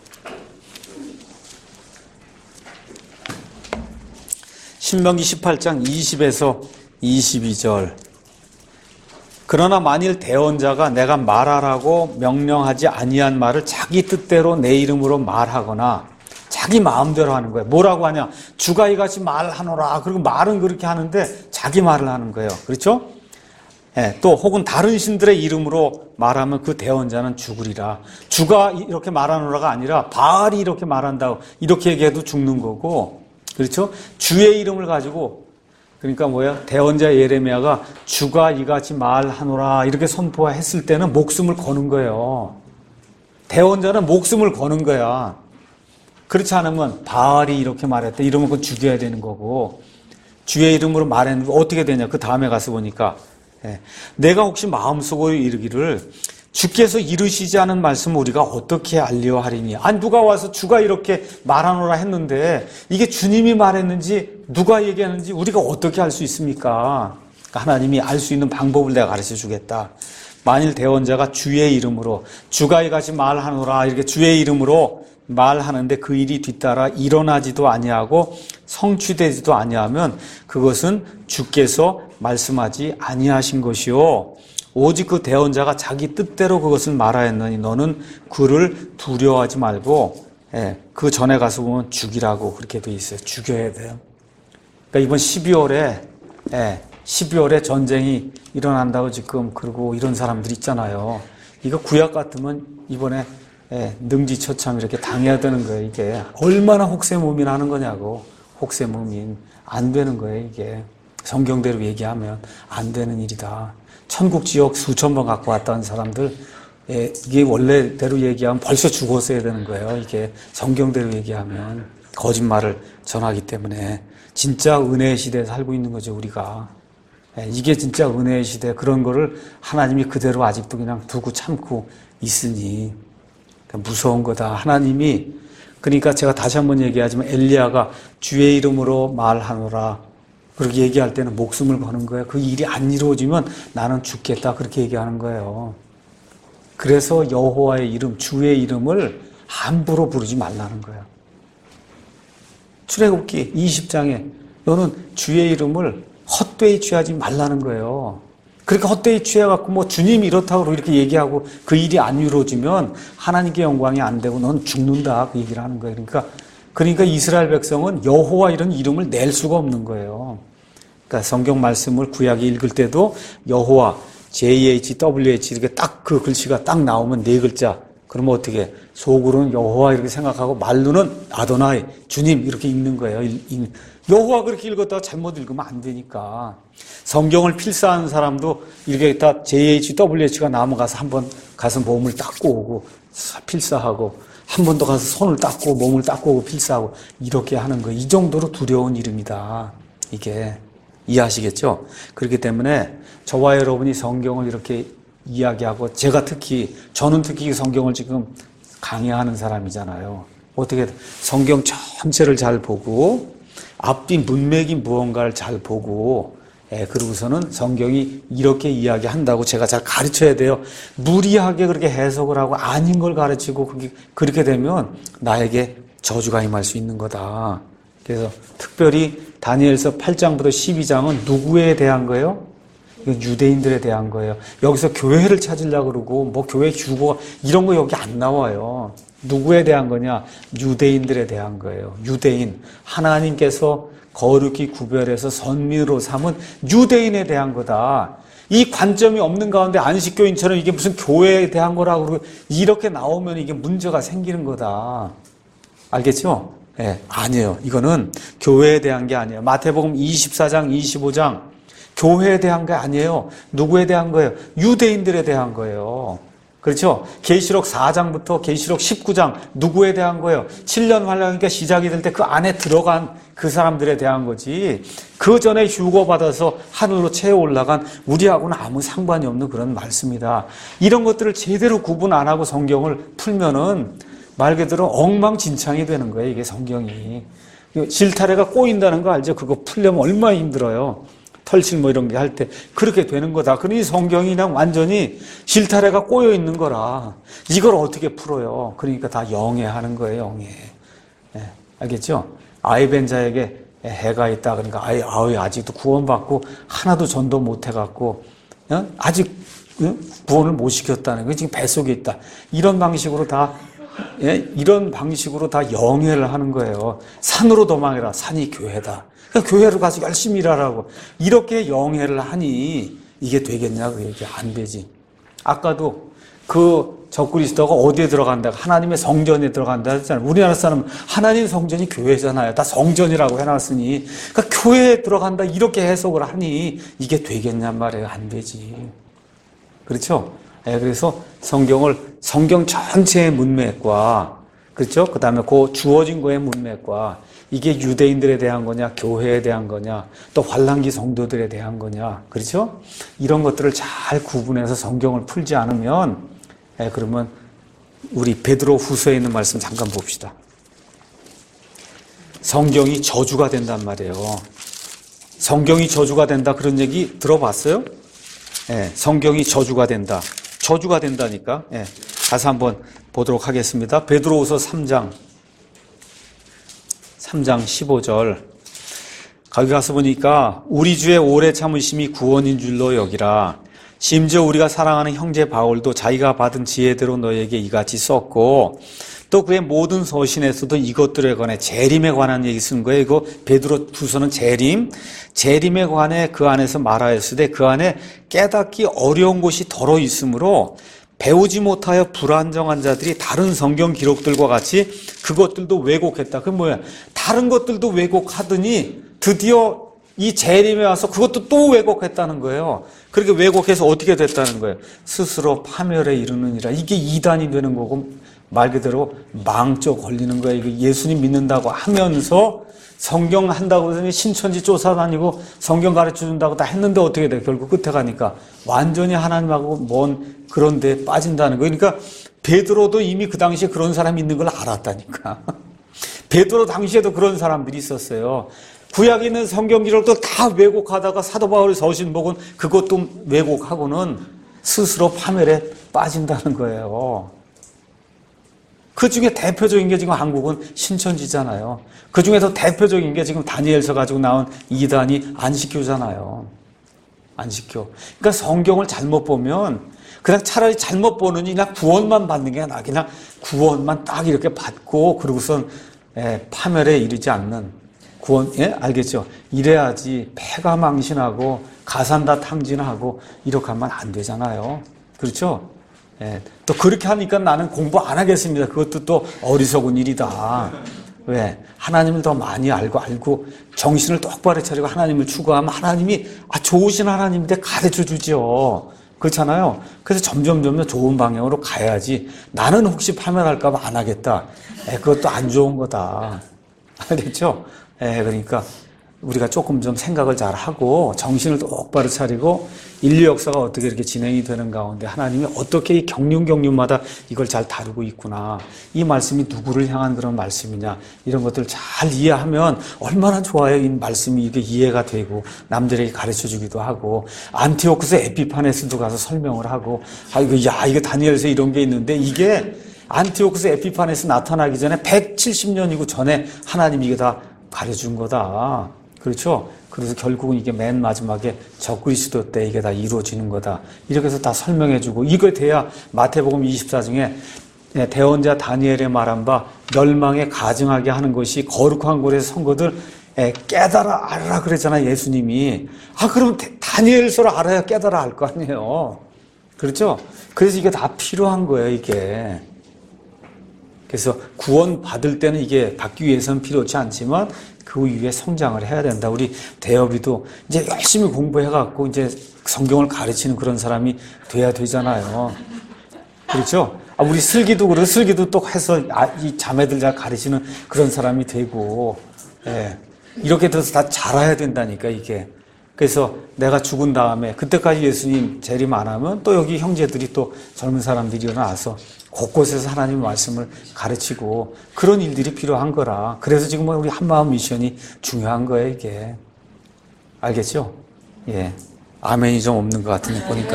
신명기 18장 20에서 22절. 그러나 만일 대언자가 내가 말하라고 명령하지 아니한 말을 자기 뜻대로 내 이름으로 말하거나 자기 마음대로 하는 거예요. 뭐라고 하냐? 주가 이같이 말하노라. 그리고 말은 그렇게 하는데 자기 말을 하는 거예요. 그렇죠? 예, 또 혹은 다른 신들의 이름으로 말하면 그 대언자는 죽으리라. 주가 이렇게 말하노라가 아니라 바알이 이렇게 말한다고 이렇게 얘기해도 죽는 거고, 그렇죠? 주의 이름을 가지고, 그러니까 뭐야? 대언자 예레미야가 주가 이같이 말하노라 이렇게 선포했을 때는 목숨을 거는 거예요. 대언자는 목숨을 거는 거야. 그렇지 않으면 바알이 이렇게 말했다 이러면 그건 죽여야 되는 거고, 주의 이름으로 말했는데 어떻게 되냐? 그 다음에 가서 보니까 내가 혹시 마음속으로 이르기를 주께서 이루시지 않은 말씀을 우리가 어떻게 알려 하리니? 아니, 누가 와서 주가 이렇게 말하노라 했는데 이게 주님이 말했는지 누가 얘기하는지 우리가 어떻게 알 수 있습니까? 그러니까 하나님이 알 수 있는 방법을 내가 가르쳐 주겠다. 만일 대언자가 주의 이름으로 주가 이같이 말하노라 이렇게 주의 이름으로 말하는데 그 일이 뒤따라 일어나지도 아니하고 성취되지도 아니하면 그것은 주께서 말씀하지 아니하신 것이요 오직 그 대언자가 자기 뜻대로 그것을 말하였느니 너는 그를 두려워하지 말고 그 전에 가서 보면 죽이라고 그렇게 돼 있어요. 죽여야 돼요. 그러니까 이번 12월에 전쟁이 일어난다고 지금 그러고 이런 사람들 있잖아요. 이거 구약 같으면 이번에 능지처참 이렇게 당해야 되는 거예요. 이게 얼마나 혹세무민 하는 거냐고. 혹세무민 안 되는 거예요. 이게 성경대로 얘기하면 안 되는 일이다. 천국 지역 수천 번 갖고 왔다는 사람들 이게 원래대로 얘기하면 벌써 죽었어야 되는 거예요. 이게 성경대로 얘기하면 거짓말을 전하기 때문에 진짜 은혜의 시대에 살고 있는 거죠. 우리가 이게 진짜 은혜의 시대, 그런 거를 하나님이 그대로 아직도 그냥 두고 참고 있으니 무서운 거다. 하나님이, 그러니까 제가 다시 한번 얘기하지만 엘리야가 주의 이름으로 말하노라 그렇게 얘기할 때는 목숨을 거는 거예요. 그 일이 안 이루어지면 나는 죽겠다 그렇게 얘기하는 거예요. 그래서 여호와의 이름, 주의 이름을 함부로 부르지 말라는 거예요. 출애굽기 20장에 너는 주의 이름을 헛되이 취하지 말라는 거예요. 그렇게 헛되이 취해갖고 뭐 주님이 이렇다고 이렇게 얘기하고 그 일이 안 이루어지면 하나님께 영광이 안 되고 넌 죽는다 그 얘기를 하는 거예요. 그러니까 이스라엘 백성은 여호와 이런 이름을 낼 수가 없는 거예요. 그러니까 성경 말씀을 구약에 읽을 때도 여호와 JHWH 이렇게 딱 그 글씨가 딱 나오면 네 글자. 그러면 어떻게 속으로는 여호와 이렇게 생각하고 말로는 아도나이 주님 이렇게 읽는 거예요. 여호와 그렇게 읽었다가 잘못 읽으면 안 되니까. 성경을 필사하는 사람도 이렇게 다 JHWH가 나오면 가서 한번 가서 몸을 닦고 오고 필사하고 한 번 더 가서 손을 닦고 몸을 닦고 오고 필사하고 이렇게 하는 거예요. 이 정도로 두려운 이름이다. 이게 이해하시겠죠? 그렇기 때문에 저와 여러분이 성경을 이렇게 이야기하고 저는 특히 성경을 지금 강의하는 사람이잖아요. 어떻게 성경 전체를 잘 보고 앞뒤 문맥이 무언가를 잘 보고 그러고서는 성경이 이렇게 이야기한다고 제가 잘 가르쳐야 돼요. 무리하게 그렇게 해석을 하고 아닌 걸 가르치고 그렇게 되면 나에게 저주가 임할 수 있는 거다. 그래서 특별히 다니엘서 8장부터 12장은 누구에 대한 거예요? 유대인들에 대한 거예요. 여기서 교회를 찾으려고 그러고 뭐 교회 휴거 이런 거 여기 안 나와요. 누구에 대한 거냐? 유대인들에 대한 거예요. 유대인. 하나님께서 거룩히 구별해서 선민으로 삼은 유대인에 대한 거다. 이 관점이 없는 가운데 안식교인처럼 이게 무슨 교회에 대한 거라고 그러고 이렇게 나오면 이게 문제가 생기는 거다. 알겠죠? 아니에요. 이거는 교회에 대한 게 아니에요. 마태복음 24장, 25장 교회에 대한 게 아니에요. 누구에 대한 거예요? 유대인들에 대한 거예요. 그렇죠? 계시록 4장부터 계시록 19장 누구에 대한 거예요? 7년 환란기가 시작이 될 때 그 안에 들어간 그 사람들에 대한 거지. 그 전에 휴거받아서 하늘로 채워 올라간 우리하고는 아무 상관이 없는 그런 말씀이다. 이런 것들을 제대로 구분 안 하고 성경을 풀면은 말 그대로 엉망진창이 되는 거예요. 이게 성경이. 실타래가 꼬인다는 거 알죠? 그거 풀려면 얼마나 힘들어요. 털칠 뭐 이런 게 할 때 그렇게 되는 거다. 그러니 성경이 그냥 완전히 실타래가 꼬여 있는 거라. 이걸 어떻게 풀어요? 그러니까 다 영해하는 거예요. 영해. 알겠죠? 아이 뵌 자에게 해가 있다. 그러니까 아직도 구원받고 하나도 전도 못 해갖고 아직 구원을 못 시켰다는 거 지금 뱃속에 있다. 이런 방식으로 다 영해를 하는 거예요. 산으로 도망해라. 산이 교회다. 그러니까 교회로 가서 열심히 일하라고. 이렇게 영해를 하니 이게 되겠냐고. 이게 안 되지. 아까도 그 적그리스도가 어디에 들어간다? 하나님의 성전에 들어간다 했잖아요. 우리나라 사람은 하나님 성전이 교회잖아요. 다 성전이라고 해놨으니. 그러니까 교회에 들어간다 이렇게 해석을 하니 이게 되겠냔 말이에요. 안 되지. 그렇죠? 그래서 성경 전체의 문맥과, 그렇죠? 그 다음에 그 주어진 거의 문맥과, 이게 유대인들에 대한 거냐, 교회에 대한 거냐, 또 환란기 성도들에 대한 거냐, 그렇죠? 이런 것들을 잘 구분해서 성경을 풀지 않으면, 그러면 우리 베드로 후서에 있는 말씀 잠깐 봅시다. 성경이 저주가 된단 말이에요. 성경이 저주가 된다 그런 얘기 들어봤어요? 성경이 저주가 된다. 저주가 된다니까. 가서 한번 보도록 하겠습니다. 베드로후서 3장 15절. 거기 가서 보니까 우리 주의 오래 참으심이 구원인 줄로 여기라. 심지어 우리가 사랑하는 형제 바울도 자기가 받은 지혜대로 너에게 이같이 썼고 또 그의 모든 서신에서도 이것들에 관해 재림에 관한 얘기 쓴 거예요. 이거 베드로 후서는 재림에 관해 그 안에서 말하였으되 그 안에 깨닫기 어려운 곳이 덜어 있으므로 배우지 못하여 불안정한 자들이 다른 성경 기록들과 같이 그것들도 왜곡했다. 그게 뭐야? 다른 것들도 왜곡하더니 드디어 이 재림에 와서 그것도 또 왜곡했다는 거예요. 그렇게 왜곡해서 어떻게 됐다는 거예요? 스스로 파멸에 이르느니라. 이게 이단이 되는 거고 말 그대로 망쳐 걸리는 거예요. 이거 예수님 믿는다고 하면서 성경 한다고 해서 신천지 쫓아다니고 성경 가르쳐준다고 다 했는데 어떻게 돼? 결국 끝에 가니까 완전히 하나님하고 먼 그런 데 빠진다는 거예요. 그러니까 베드로도 이미 그 당시에 그런 사람이 있는 걸 알았다니까. 베드로 당시에도 그런 사람들이 있었어요. 구약에 있는 성경 기록도 다 왜곡하다가 사도 바울의 서신복은 그것도 왜곡하고는 스스로 파멸에 빠진다는 거예요. 그 중에 대표적인 게 지금 한국은 신천지잖아요. 그 중에서 대표적인 게 지금 다니엘서 가지고 나온 이단이 안식교잖아요. 안식교. 그러니까 성경을 잘못 보면 그냥 차라리 잘못 보느니 그냥 구원만 받는 게 아니라 그냥 구원만 딱 이렇게 받고 그러고선 파멸에 이르지 않는 구원, 알겠죠? 이래야지 패가 망신하고 가산다 탕진하고 이렇게 하면 안 되잖아요. 그렇죠? 또 그렇게 하니까 나는 공부 안 하겠습니다. 그것도 또 어리석은 일이다. 왜? 하나님을 더 많이 알고 정신을 똑바로 차리고 하나님을 추구하면 하나님이 좋으신 하나님인데 가르쳐 주죠. 그렇잖아요. 그래서 점점 좋은 방향으로 가야지. 나는 혹시 파멸할까 봐 안 하겠다. 그것도 안 좋은 거다. 알겠죠? 그러니까 우리가 조금 좀 생각을 잘 하고 정신을 똑바로 차리고 인류 역사가 어떻게 이렇게 진행이 되는 가운데 하나님이 어떻게 이 경륜마다 이걸 잘 다루고 있구나. 이 말씀이 누구를 향한 그런 말씀이냐. 이런 것들을 잘 이해하면 얼마나 좋아요. 이 말씀이 이게 이해가 되고 남들에게 가르쳐 주기도 하고 안티오쿠스 에피파네스도 가서 설명을 하고 이거 다니엘서 이런 게 있는데 이게 안티오쿠스 에피파네스 나타나기 전에 170년이고 전에 하나님이 이게 다 가르쳐준 거다. 그렇죠? 그래서 결국은 이게 맨 마지막에 적그리스도 때 이게 다 이루어지는 거다. 이렇게 해서 다 설명해주고 이거 돼야 마태복음 24중에 대언자 다니엘의 말한 바 멸망에 가증하게 하는 것이 거룩한 곳에서 선거들 깨달아 알아라 그랬잖아요. 예수님이. 그럼 다니엘서를 알아야 깨달아 알 거 아니에요. 그렇죠? 그래서 이게 다 필요한 거예요. 이게. 그래서 구원 받을 때는 이게 받기 위해서는 필요치 않지만 그 이후에 성장을 해야 된다. 우리 대업이도 이제 열심히 공부해갖고 이제 성경을 가르치는 그런 사람이 돼야 되잖아요. 그렇죠? 우리 슬기도 그래. 슬기도 또 해서 이 자매들 잘 가르치는 그런 사람이 되고, 이렇게 돼서 다 자라야 된다니까, 이게. 그래서 내가 죽은 다음에 그때까지 예수님 재림 안 하면 또 여기 형제들이 또 젊은 사람들이 일어나서 곳곳에서 하나님의 말씀을 가르치고 그런 일들이 필요한 거라. 그래서 지금 우리 한마음 미션이 중요한 거예요, 이게. 알겠죠? 예. 아멘이 좀 없는 것 같은데, 보니까.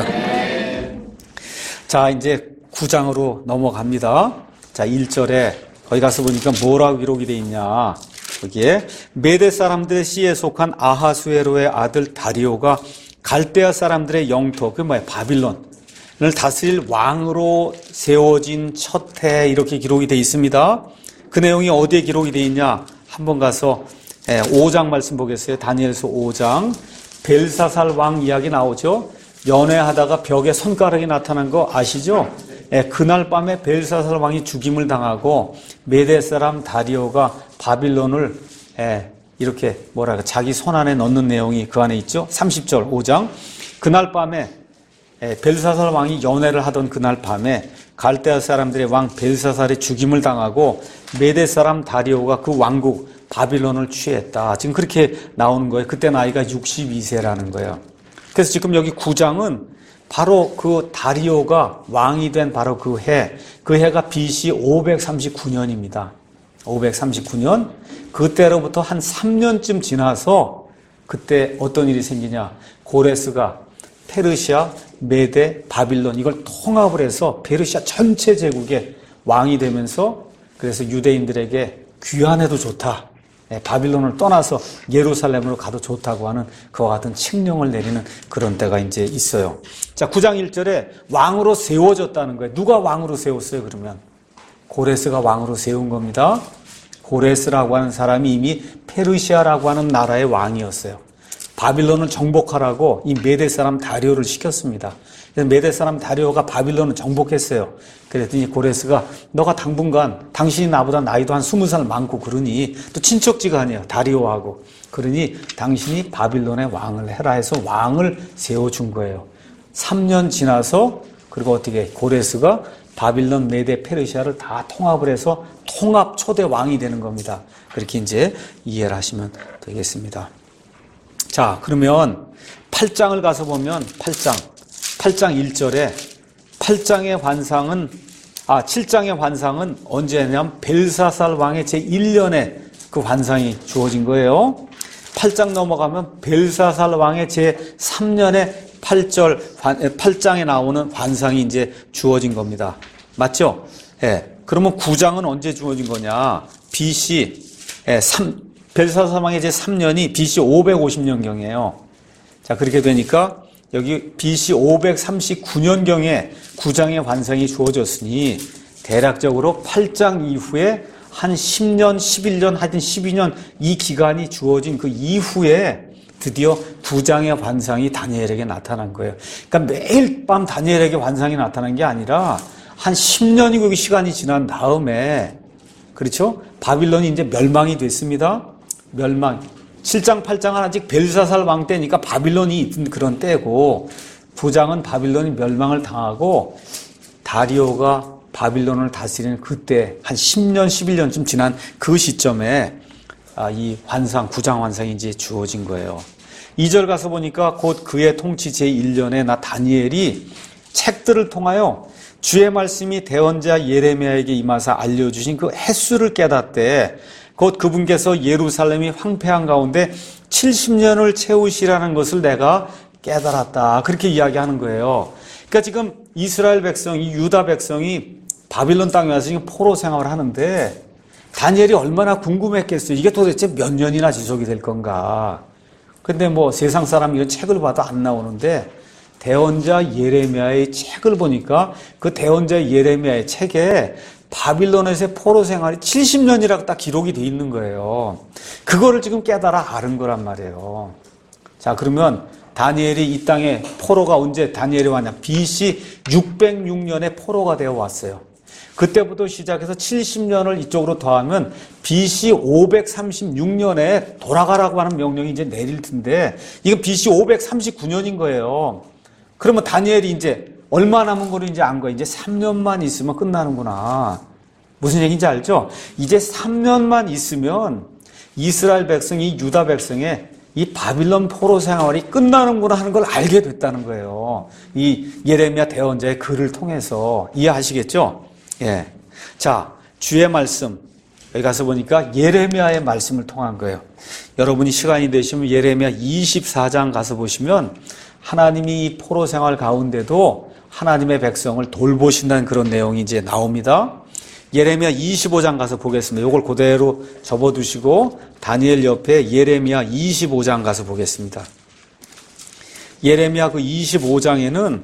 자, 이제 9장으로 넘어갑니다. 자, 1절에 거기 가서 보니까 뭐라고 기록이 돼 있냐. 거기에 메대 사람들의 씨에 속한 아하수에로의 아들 다리오가 갈대아 사람들의 영토, 그게 뭐야? 바빌론을 다스릴 왕으로 세워진 첫 해 이렇게 기록이 돼 있습니다. 그 내용이 어디에 기록이 돼 있냐? 한번 가서 5장 말씀 보겠어요. 다니엘서 5장. 벨사살 왕 이야기 나오죠. 연애하다가 벽에 손가락이 나타난 거 아시죠? 그날 밤에 벨사살 왕이 죽임을 당하고 메대 사람 다리오가 바빌론을 이렇게 자기 손 안에 넣는 내용이 그 안에 있죠. 30절 5장. 그날 밤에 벨사살 왕이 연애를 하던 그날 밤에 갈대아 사람들의 왕 벨사살의 죽임을 당하고 메대 사람 다리오가 그 왕국 바빌론을 취했다. 지금 그렇게 나오는 거예요. 그때 나이가 62세라는 거예요. 그래서 지금 여기 9장은 바로 그 다리오가 왕이 된 바로 그 해가 BC 539년입니다. 539년. 그때로부터 한 3년쯤 지나서 그때 어떤 일이 생기냐. 고레스가 페르시아, 메대, 바빌론 이걸 통합을 해서 페르시아 전체 제국의 왕이 되면서 그래서 유대인들에게 귀환해도 좋다. 바빌론을 떠나서 예루살렘으로 가도 좋다고 하는 그와 같은 칙령을 내리는 그런 때가 이제 있어요. 자, 9장 1절에 왕으로 세워졌다는 거예요. 누가 왕으로 세웠어요, 그러면? 고레스가 왕으로 세운 겁니다. 고레스라고 하는 사람이 이미 페르시아라고 하는 나라의 왕이었어요. 바빌론을 정복하라고 이 메대 사람 다리오를 시켰습니다. 그래서 메대 사람 다리오가 바빌론을 정복했어요. 그랬더니 고레스가 너가 당분간 당신이 나보다 나이도 한 20살 많고 그러니 또 친척지간이에요. 다리오하고. 그러니 당신이 바빌론의 왕을 해라 해서 왕을 세워준 거예요. 3년 지나서 그리고 어떻게 고레스가 바빌론, 메대, 페르시아를 다 통합을 해서 통합 초대 왕이 되는 겁니다. 그렇게 이제 이해를 하시면 되겠습니다. 자, 그러면 8장을 가서 보면 8장 1절에 7장의 환상은 언제냐면 벨사살 왕의 제1년에 그 환상이 주어진 거예요. 8장 넘어가면 벨사살 왕의 제3년에 8장에 나오는 환상이 이제 주어진 겁니다. 맞죠? 그러면 9장은 언제 주어진 거냐? BC 벨사살 왕의 제3년이 BC 550년경이에요. 자, 그렇게 되니까 여기 BC 539년경에 9장의 환상이 주어졌으니 대략적으로 8장 이후에 한 10년, 11년, 하여튼 12년 이 기간이 주어진 그 이후에 드디어 9장의 환상이 다니엘에게 나타난 거예요. 그러니까 매일 밤 다니엘에게 환상이 나타난 게 아니라 한 10년이 그 시간이 지난 다음에, 그렇죠? 바빌론이 이제 멸망이 됐습니다. 멸망. 7장, 8장은 아직 벨사살 왕 때니까 바빌론이 있던 그런 때고 9장은 바빌론이 멸망을 당하고 다리오가 바빌론을 다스리는 그때 한 10년, 11년쯤 지난 그 시점에 이 환상, 구장 환상이 이제 주어진 거예요. 2절 가서 보니까 곧 그의 통치 제1년에 나 다니엘이 책들을 통하여 주의 말씀이 대언자 예레미야에게 임하사 알려주신 그 횟수를 깨닫되 곧 그분께서 예루살렘이 황폐한 가운데 70년을 채우시라는 것을 내가 깨달았다. 그렇게 이야기하는 거예요. 그러니까 지금 이스라엘 백성이, 유다 백성이 바빌론 땅에 와서 지금 포로 생활을 하는데 다니엘이 얼마나 궁금했겠어요. 이게 도대체 몇 년이나 지속이 될 건가. 근데 뭐 세상 사람 이런 책을 봐도 안 나오는데 대언자 예레미야의 책을 보니까 그 대언자 예레미야의 책에 바빌론에서의 포로 생활이 70년이라고 딱 기록이 돼 있는 거예요. 그거를 지금 깨달아 아는 거란 말이에요. 자, 그러면 다니엘이 이 땅에 포로가 언제 다니엘이 왔냐? BC 606년에 포로가 되어 왔어요. 그때부터 시작해서 70년을 이쪽으로 더하면 BC 536년에 돌아가라고 하는 명령이 이제 내릴 텐데 이건 BC 539년인 거예요. 그러면 다니엘이 이제 얼마 남은 거를 이제 안 거예요. 이제 3년만 있으면 끝나는구나. 무슨 얘기인지 알죠? 이제 3년만 있으면 이스라엘 백성이 유다 백성의 이 바빌론 포로 생활이 끝나는구나 하는 걸 알게 됐다는 거예요. 이 예레미야 대언자의 글을 통해서 이해하시겠죠? 예. 자, 주의 말씀. 여기 가서 보니까 예레미야의 말씀을 통한 거예요. 여러분이 시간이 되시면 예레미야 24장 가서 보시면 하나님이 이 포로 생활 가운데도 하나님의 백성을 돌보신다는 그런 내용이 이제 나옵니다. 예레미야 25장 가서 보겠습니다. 이걸 그대로 접어두시고 다니엘 옆에 예레미야 25장 가서 보겠습니다. 예레미야 그 25장에는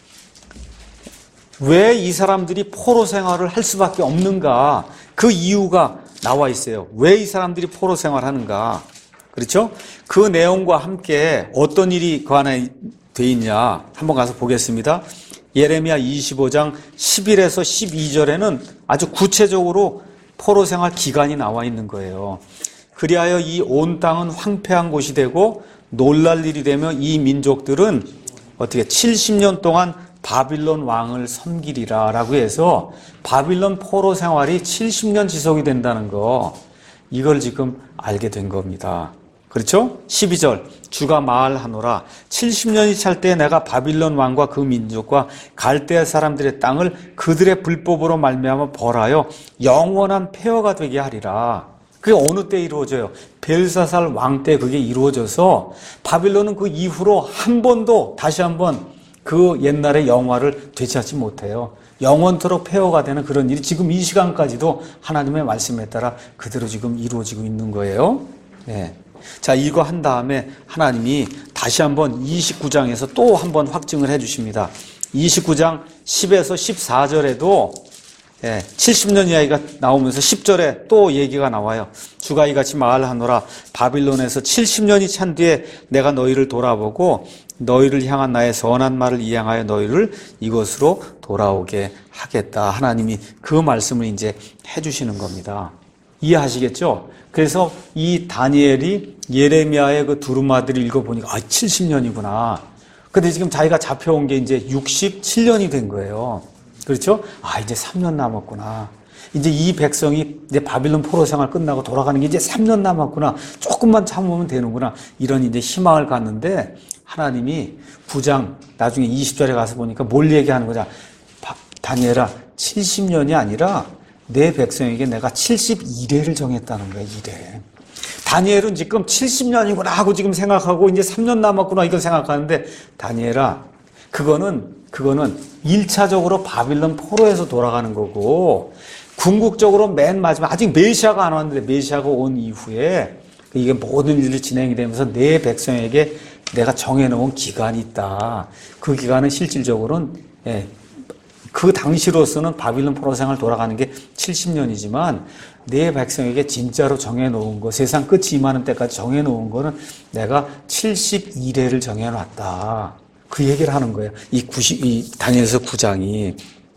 왜 이 사람들이 포로 생활을 할 수밖에 없는가? 그 이유가 나와 있어요. 왜 이 사람들이 포로 생활하는가? 그렇죠? 그 내용과 함께 어떤 일이 그 안에 돼 있냐? 한번 가서 보겠습니다. 예레미야 25장 11에서 12절에는 아주 구체적으로 포로 생활 기간이 나와 있는 거예요. 그리하여 이 온 땅은 황폐한 곳이 되고 놀랄 일이 되며 이 민족들은 어떻게 70년 동안 바빌론 왕을 섬기리라 라고 해서 바빌론 포로 생활이 70년 지속이 된다는 거, 이걸 지금 알게 된 겁니다. 그렇죠? 12절 주가 말하노라 70년이 찰 때 내가 바빌론 왕과 그 민족과 갈대아 사람들의 땅을 그들의 불법으로 말미암아 벌하여 영원한 폐허가 되게 하리라. 그게 어느 때 이루어져요? 벨사살 왕 때 그게 이루어져서 바빌론은 그 이후로 한 번도 다시 한번 그 옛날의 영화를 되찾지 못해요. 영원토록 폐허가 되는 그런 일이 지금 이 시간까지도 하나님의 말씀에 따라 그대로 지금 이루어지고 있는 거예요. 네. 자, 이거 한 다음에 하나님이 다시 한번 29장에서 또 한번 확증을 해 주십니다. 29장 10에서 14절에도 70년 이야기가 나오면서 10절에 또 얘기가 나와요. 주가 이같이 말하노라 바빌론에서 70년이 찬 뒤에 내가 너희를 돌아보고 너희를 향한 나의 선한 말을 이행하여 너희를 이곳으로 돌아오게 하겠다. 하나님이 그 말씀을 이제 해주시는 겁니다. 이해하시겠죠? 그래서 이 다니엘이 예레미야의 그 두루마리를 읽어보니까 70년이구나. 근데 지금 자기가 잡혀온 게 이제 67년이 된 거예요. 그렇죠? 이제 3년 남았구나. 이제 이 백성이 이제 바빌론 포로 생활 끝나고 돌아가는 게 이제 3년 남았구나. 조금만 참으면 되는구나. 이런 이제 희망을 갖는데 하나님이 9장 나중에 20절에 가서 보니까 뭘 얘기하는 거냐. 다니엘아 70년이 아니라 내 백성에게 내가 71회를 정했다는 거야. 1회. 다니엘은 지금 70년이구나 하고 지금 생각하고 이제 3년 남았구나 이걸 생각하는데 다니엘아 그거는 1차적으로 바빌론 포로에서 돌아가는 거고 궁극적으로 맨 마지막 아직 메시아가 안 왔는데 메시아가 온 이후에 이게 모든 일이 진행이 되면서 내 백성에게 내가 정해놓은 기간이 있다. 그 기간은 실질적으로는 그 당시로서는 바빌론 포로 생활 돌아가는 게 70년이지만 내 백성에게 진짜로 정해놓은 거, 세상 끝이 임하는 때까지 정해놓은 거는 내가 71회를 정해놨다. 그 얘기를 하는 거예요. 이 다니엘서 9장이.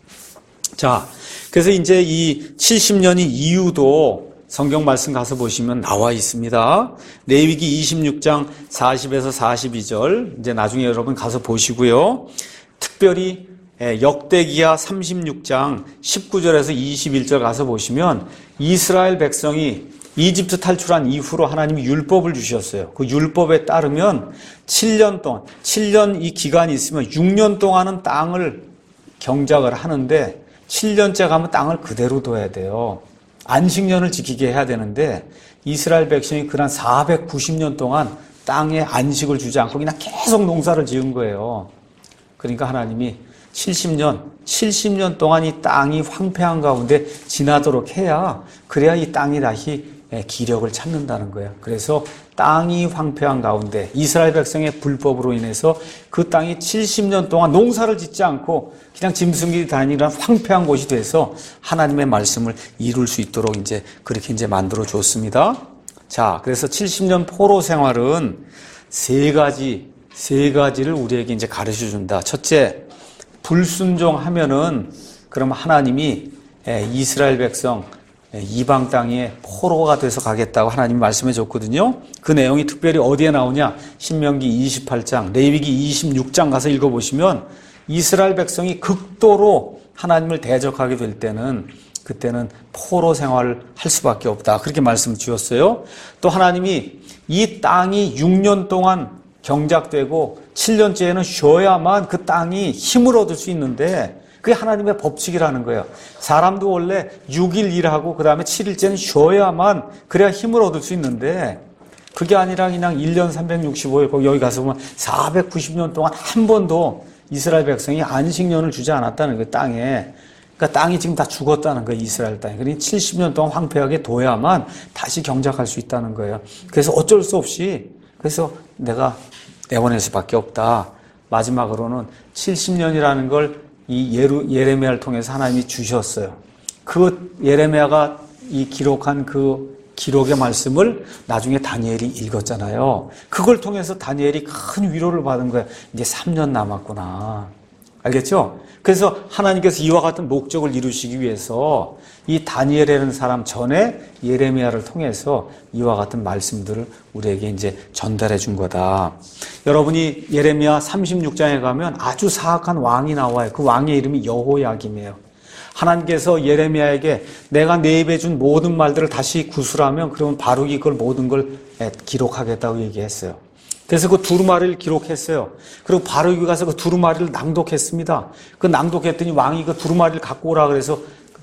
자, 그래서 이제 이 70년이 이유도 성경 말씀 가서 보시면 나와 있습니다. 레위기 26장 40에서 42절, 이제 나중에 여러분 가서 보시고요. 특별히 역대기야 36장 19절에서 21절 가서 보시면 이스라엘 백성이 이집트 탈출한 이후로 하나님이 율법을 주셨어요. 그 율법에 따르면 7년 동안, 7년 이 기간이 있으면 6년 동안은 땅을 경작을 하는데 7년째 가면 땅을 그대로 둬야 돼요. 안식년을 지키게 해야 되는데 이스라엘 백성이 그런 490년 동안 땅에 안식을 주지 않고 그냥 계속 농사를 지은 거예요. 그러니까 하나님이 70년 동안 이 땅이 황폐한 가운데 지나도록 해야 그래야 이 땅이 다시 기력을 찾는다는 거예요. 그래서 땅이 황폐한 가운데 이스라엘 백성의 불법으로 인해서 그 땅이 70년 동안 농사를 짓지 않고 그냥 짐승들이 다니는 황폐한 곳이 돼서 하나님의 말씀을 이룰 수 있도록 이제 그렇게 이제 만들어 줬습니다. 자, 그래서 70년 포로 생활은 세 가지를 우리에게 이제 가르쳐 준다. 첫째, 불순종하면은 그럼 하나님이 이스라엘 백성 이방 땅에 포로가 돼서 가겠다고 하나님이 말씀해 줬거든요. 그 내용이 특별히 어디에 나오냐? 신명기 28장, 레위기 26장 가서 읽어보시면 이스라엘 백성이 극도로 하나님을 대적하게 될 때는 그때는 포로 생활을 할 수밖에 없다. 그렇게 말씀을 주었어요. 또 하나님이 이 땅이 6년 동안 경작되고 7년째에는 쉬어야만 그 땅이 힘을 얻을 수 있는데 그게 하나님의 법칙이라는 거예요. 사람도 원래 6일 일하고 그 다음에 7일째는 쉬어야만 그래야 힘을 얻을 수 있는데 그게 아니라 그냥 1년 365일 여기 가서 보면 490년 동안 한 번도 이스라엘 백성이 안식년을 주지 않았다는 거예요. 땅에. 그러니까 땅이 지금 다 죽었다는 거예요. 이스라엘 땅이. 그러니 70년 동안 황폐하게 둬야만 다시 경작할 수 있다는 거예요. 그래서 어쩔 수 없이 그래서 내가 내보낼 수밖에 없다. 마지막으로는 70년이라는 걸 이 예레미야를 통해서 하나님이 주셨어요. 그 예레미야가 이 기록한 그 기록의 말씀을 나중에 다니엘이 읽었잖아요. 그걸 통해서 다니엘이 큰 위로를 받은 거예요. 이제 3년 남았구나. 알겠죠? 그래서 하나님께서 이와 같은 목적을 이루시기 위해서 이 다니엘이라는 사람 전에 예레미야를 통해서 이와 같은 말씀들을 우리에게 이제 전달해 준 거다. 여러분이 예레미야 36장에 가면 아주 사악한 왕이 나와요. 그 왕의 이름이 여호야김이에요. 하나님께서 예레미야에게 내가 내 입에 준 모든 말들을 다시 구술하면 그러면 바룩이 그걸 모든 걸 기록하겠다고 얘기했어요. 그래서 그 두루마리를 기록했어요. 그리고 바룩이 가서 그 두루마리를 낭독했습니다. 그 낭독했더니 왕이 그 두루마리를 갖고 오라 그래서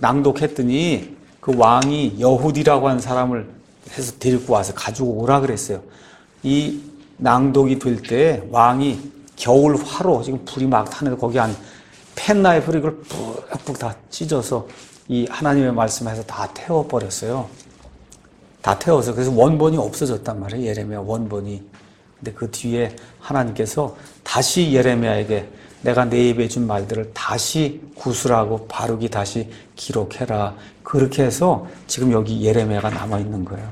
낭독했더니 그 왕이 여훗이라고 한 사람을 해서 데리고 와서 가지고 오라 그랬어요. 이 낭독이 될 때 왕이 겨울 화로 지금 불이 막 타는데 거기 안 펜나이프로 이걸 푹푹 다 찢어서 이 하나님의 말씀에서 다 태워버렸어요. 다 태워서 그래서 원본이 없어졌단 말이에요. 예레미야 원본이. 근데 그 뒤에 하나님께서 다시 예레미야에게 내가 내 입에 준 말들을 다시 구술하고 바룩이 다시 기록해라. 그렇게 해서 지금 여기 예레미야가 남아있는 거예요.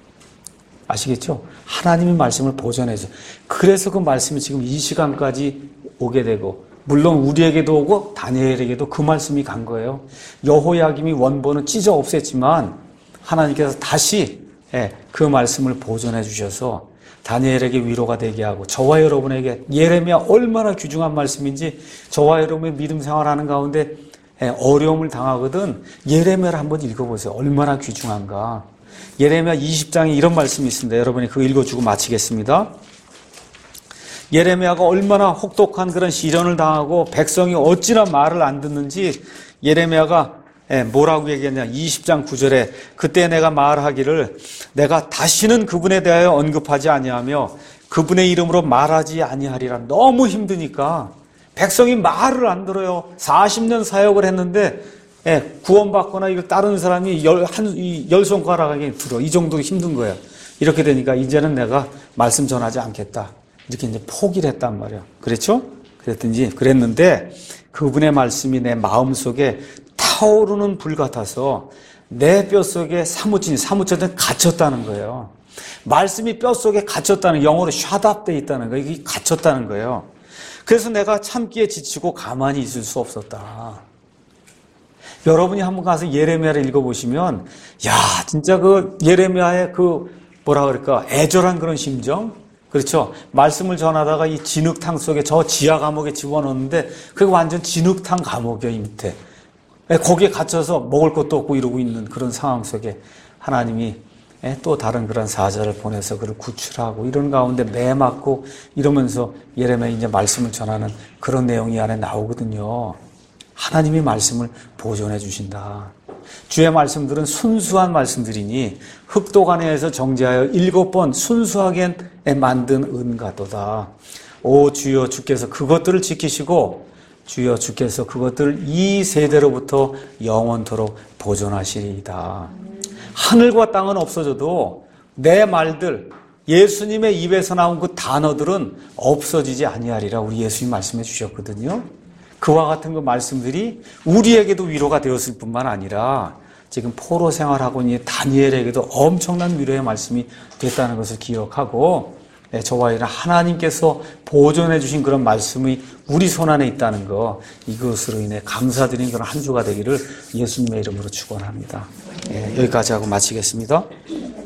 아시겠죠? 하나님의 말씀을 보존해서. 그래서 그 말씀이 지금 이 시간까지 오게 되고 물론 우리에게도 오고 다니엘에게도 그 말씀이 간 거예요. 여호야김이 원본은 찢어 없앴지만 하나님께서 다시 그 말씀을 보존해 주셔서 다니엘에게 위로가 되게 하고 저와 여러분에게 예레미야 얼마나 귀중한 말씀인지 저와 여러분의 믿음 생활하는 가운데 어려움을 당하거든 예레미야를 한번 읽어보세요. 얼마나 귀중한가. 예레미야 20장에 이런 말씀이 있습니다. 여러분이 그거 읽어주고 마치겠습니다. 예레미야가 얼마나 혹독한 그런 시련을 당하고 백성이 어찌나 말을 안 듣는지 예레미야가 뭐라고 얘기했냐. 20장 9절에 그때 내가 말하기를 내가 다시는 그분에 대하여 언급하지 아니하며 그분의 이름으로 말하지 아니하리라. 너무 힘드니까 백성이 말을 안 들어요. 40년 사역을 했는데 구원받거나 이걸 따르는 사람이 열 손가락에 들어. 이 정도로 힘든 거예요. 이렇게 되니까 이제는 내가 말씀 전하지 않겠다. 이렇게 이제 포기를 했단 말이에요. 그렇죠? 그랬는데 그분의 말씀이 내 마음속에 타오르는 불 같아서 내 뼛속에 사무쳐서 갇혔다는 거예요. 말씀이 뼛속에 갇혔다는, 영어로 shut up 돼 있다는 거예요. 이게 갇혔다는 거예요. 그래서 내가 참기에 지치고 가만히 있을 수 없었다. 여러분이 한번 가서 예레미야를 읽어보시면 야 진짜 그 예레미야의 그 뭐라 그럴까 애절한 그런 심정, 그렇죠? 말씀을 전하다가 이 진흙탕 속에 저 지하 감옥에 집어넣는데 그게 완전 진흙탕 감옥이에요. 이 밑에 거기에 갇혀서 먹을 것도 없고 이러고 있는 그런 상황 속에 하나님이 또 다른 그런 사자를 보내서 그를 구출하고 이런 가운데 매 맞고 이러면서 예레미야 이제 말씀을 전하는 그런 내용이 안에 나오거든요. 하나님이 말씀을 보존해 주신다. 주의 말씀들은 순수한 말씀들이니 흑독안에서 정죄하여 7번 순수하게 만든 은가도다. 오 주여 주께서 그것들을 지키시고 주여 주께서 그것들을 이 세대로부터 영원토록 보존하시리이다. 하늘과 땅은 없어져도 내 말들, 예수님의 입에서 나온 그 단어들은 없어지지 아니하리라 우리 예수님 말씀해 주셨거든요. 그와 같은 그 말씀들이 우리에게도 위로가 되었을 뿐만 아니라 지금 포로 생활하고 있는 다니엘에게도 엄청난 위로의 말씀이 됐다는 것을 기억하고 저와 이런 하나님께서 보존해 주신 그런 말씀이 우리 손안에 있다는 거, 이것으로 인해 감사드리는 그런 한 주가 되기를 예수님의 이름으로 축원합니다. 여기까지 하고 마치겠습니다.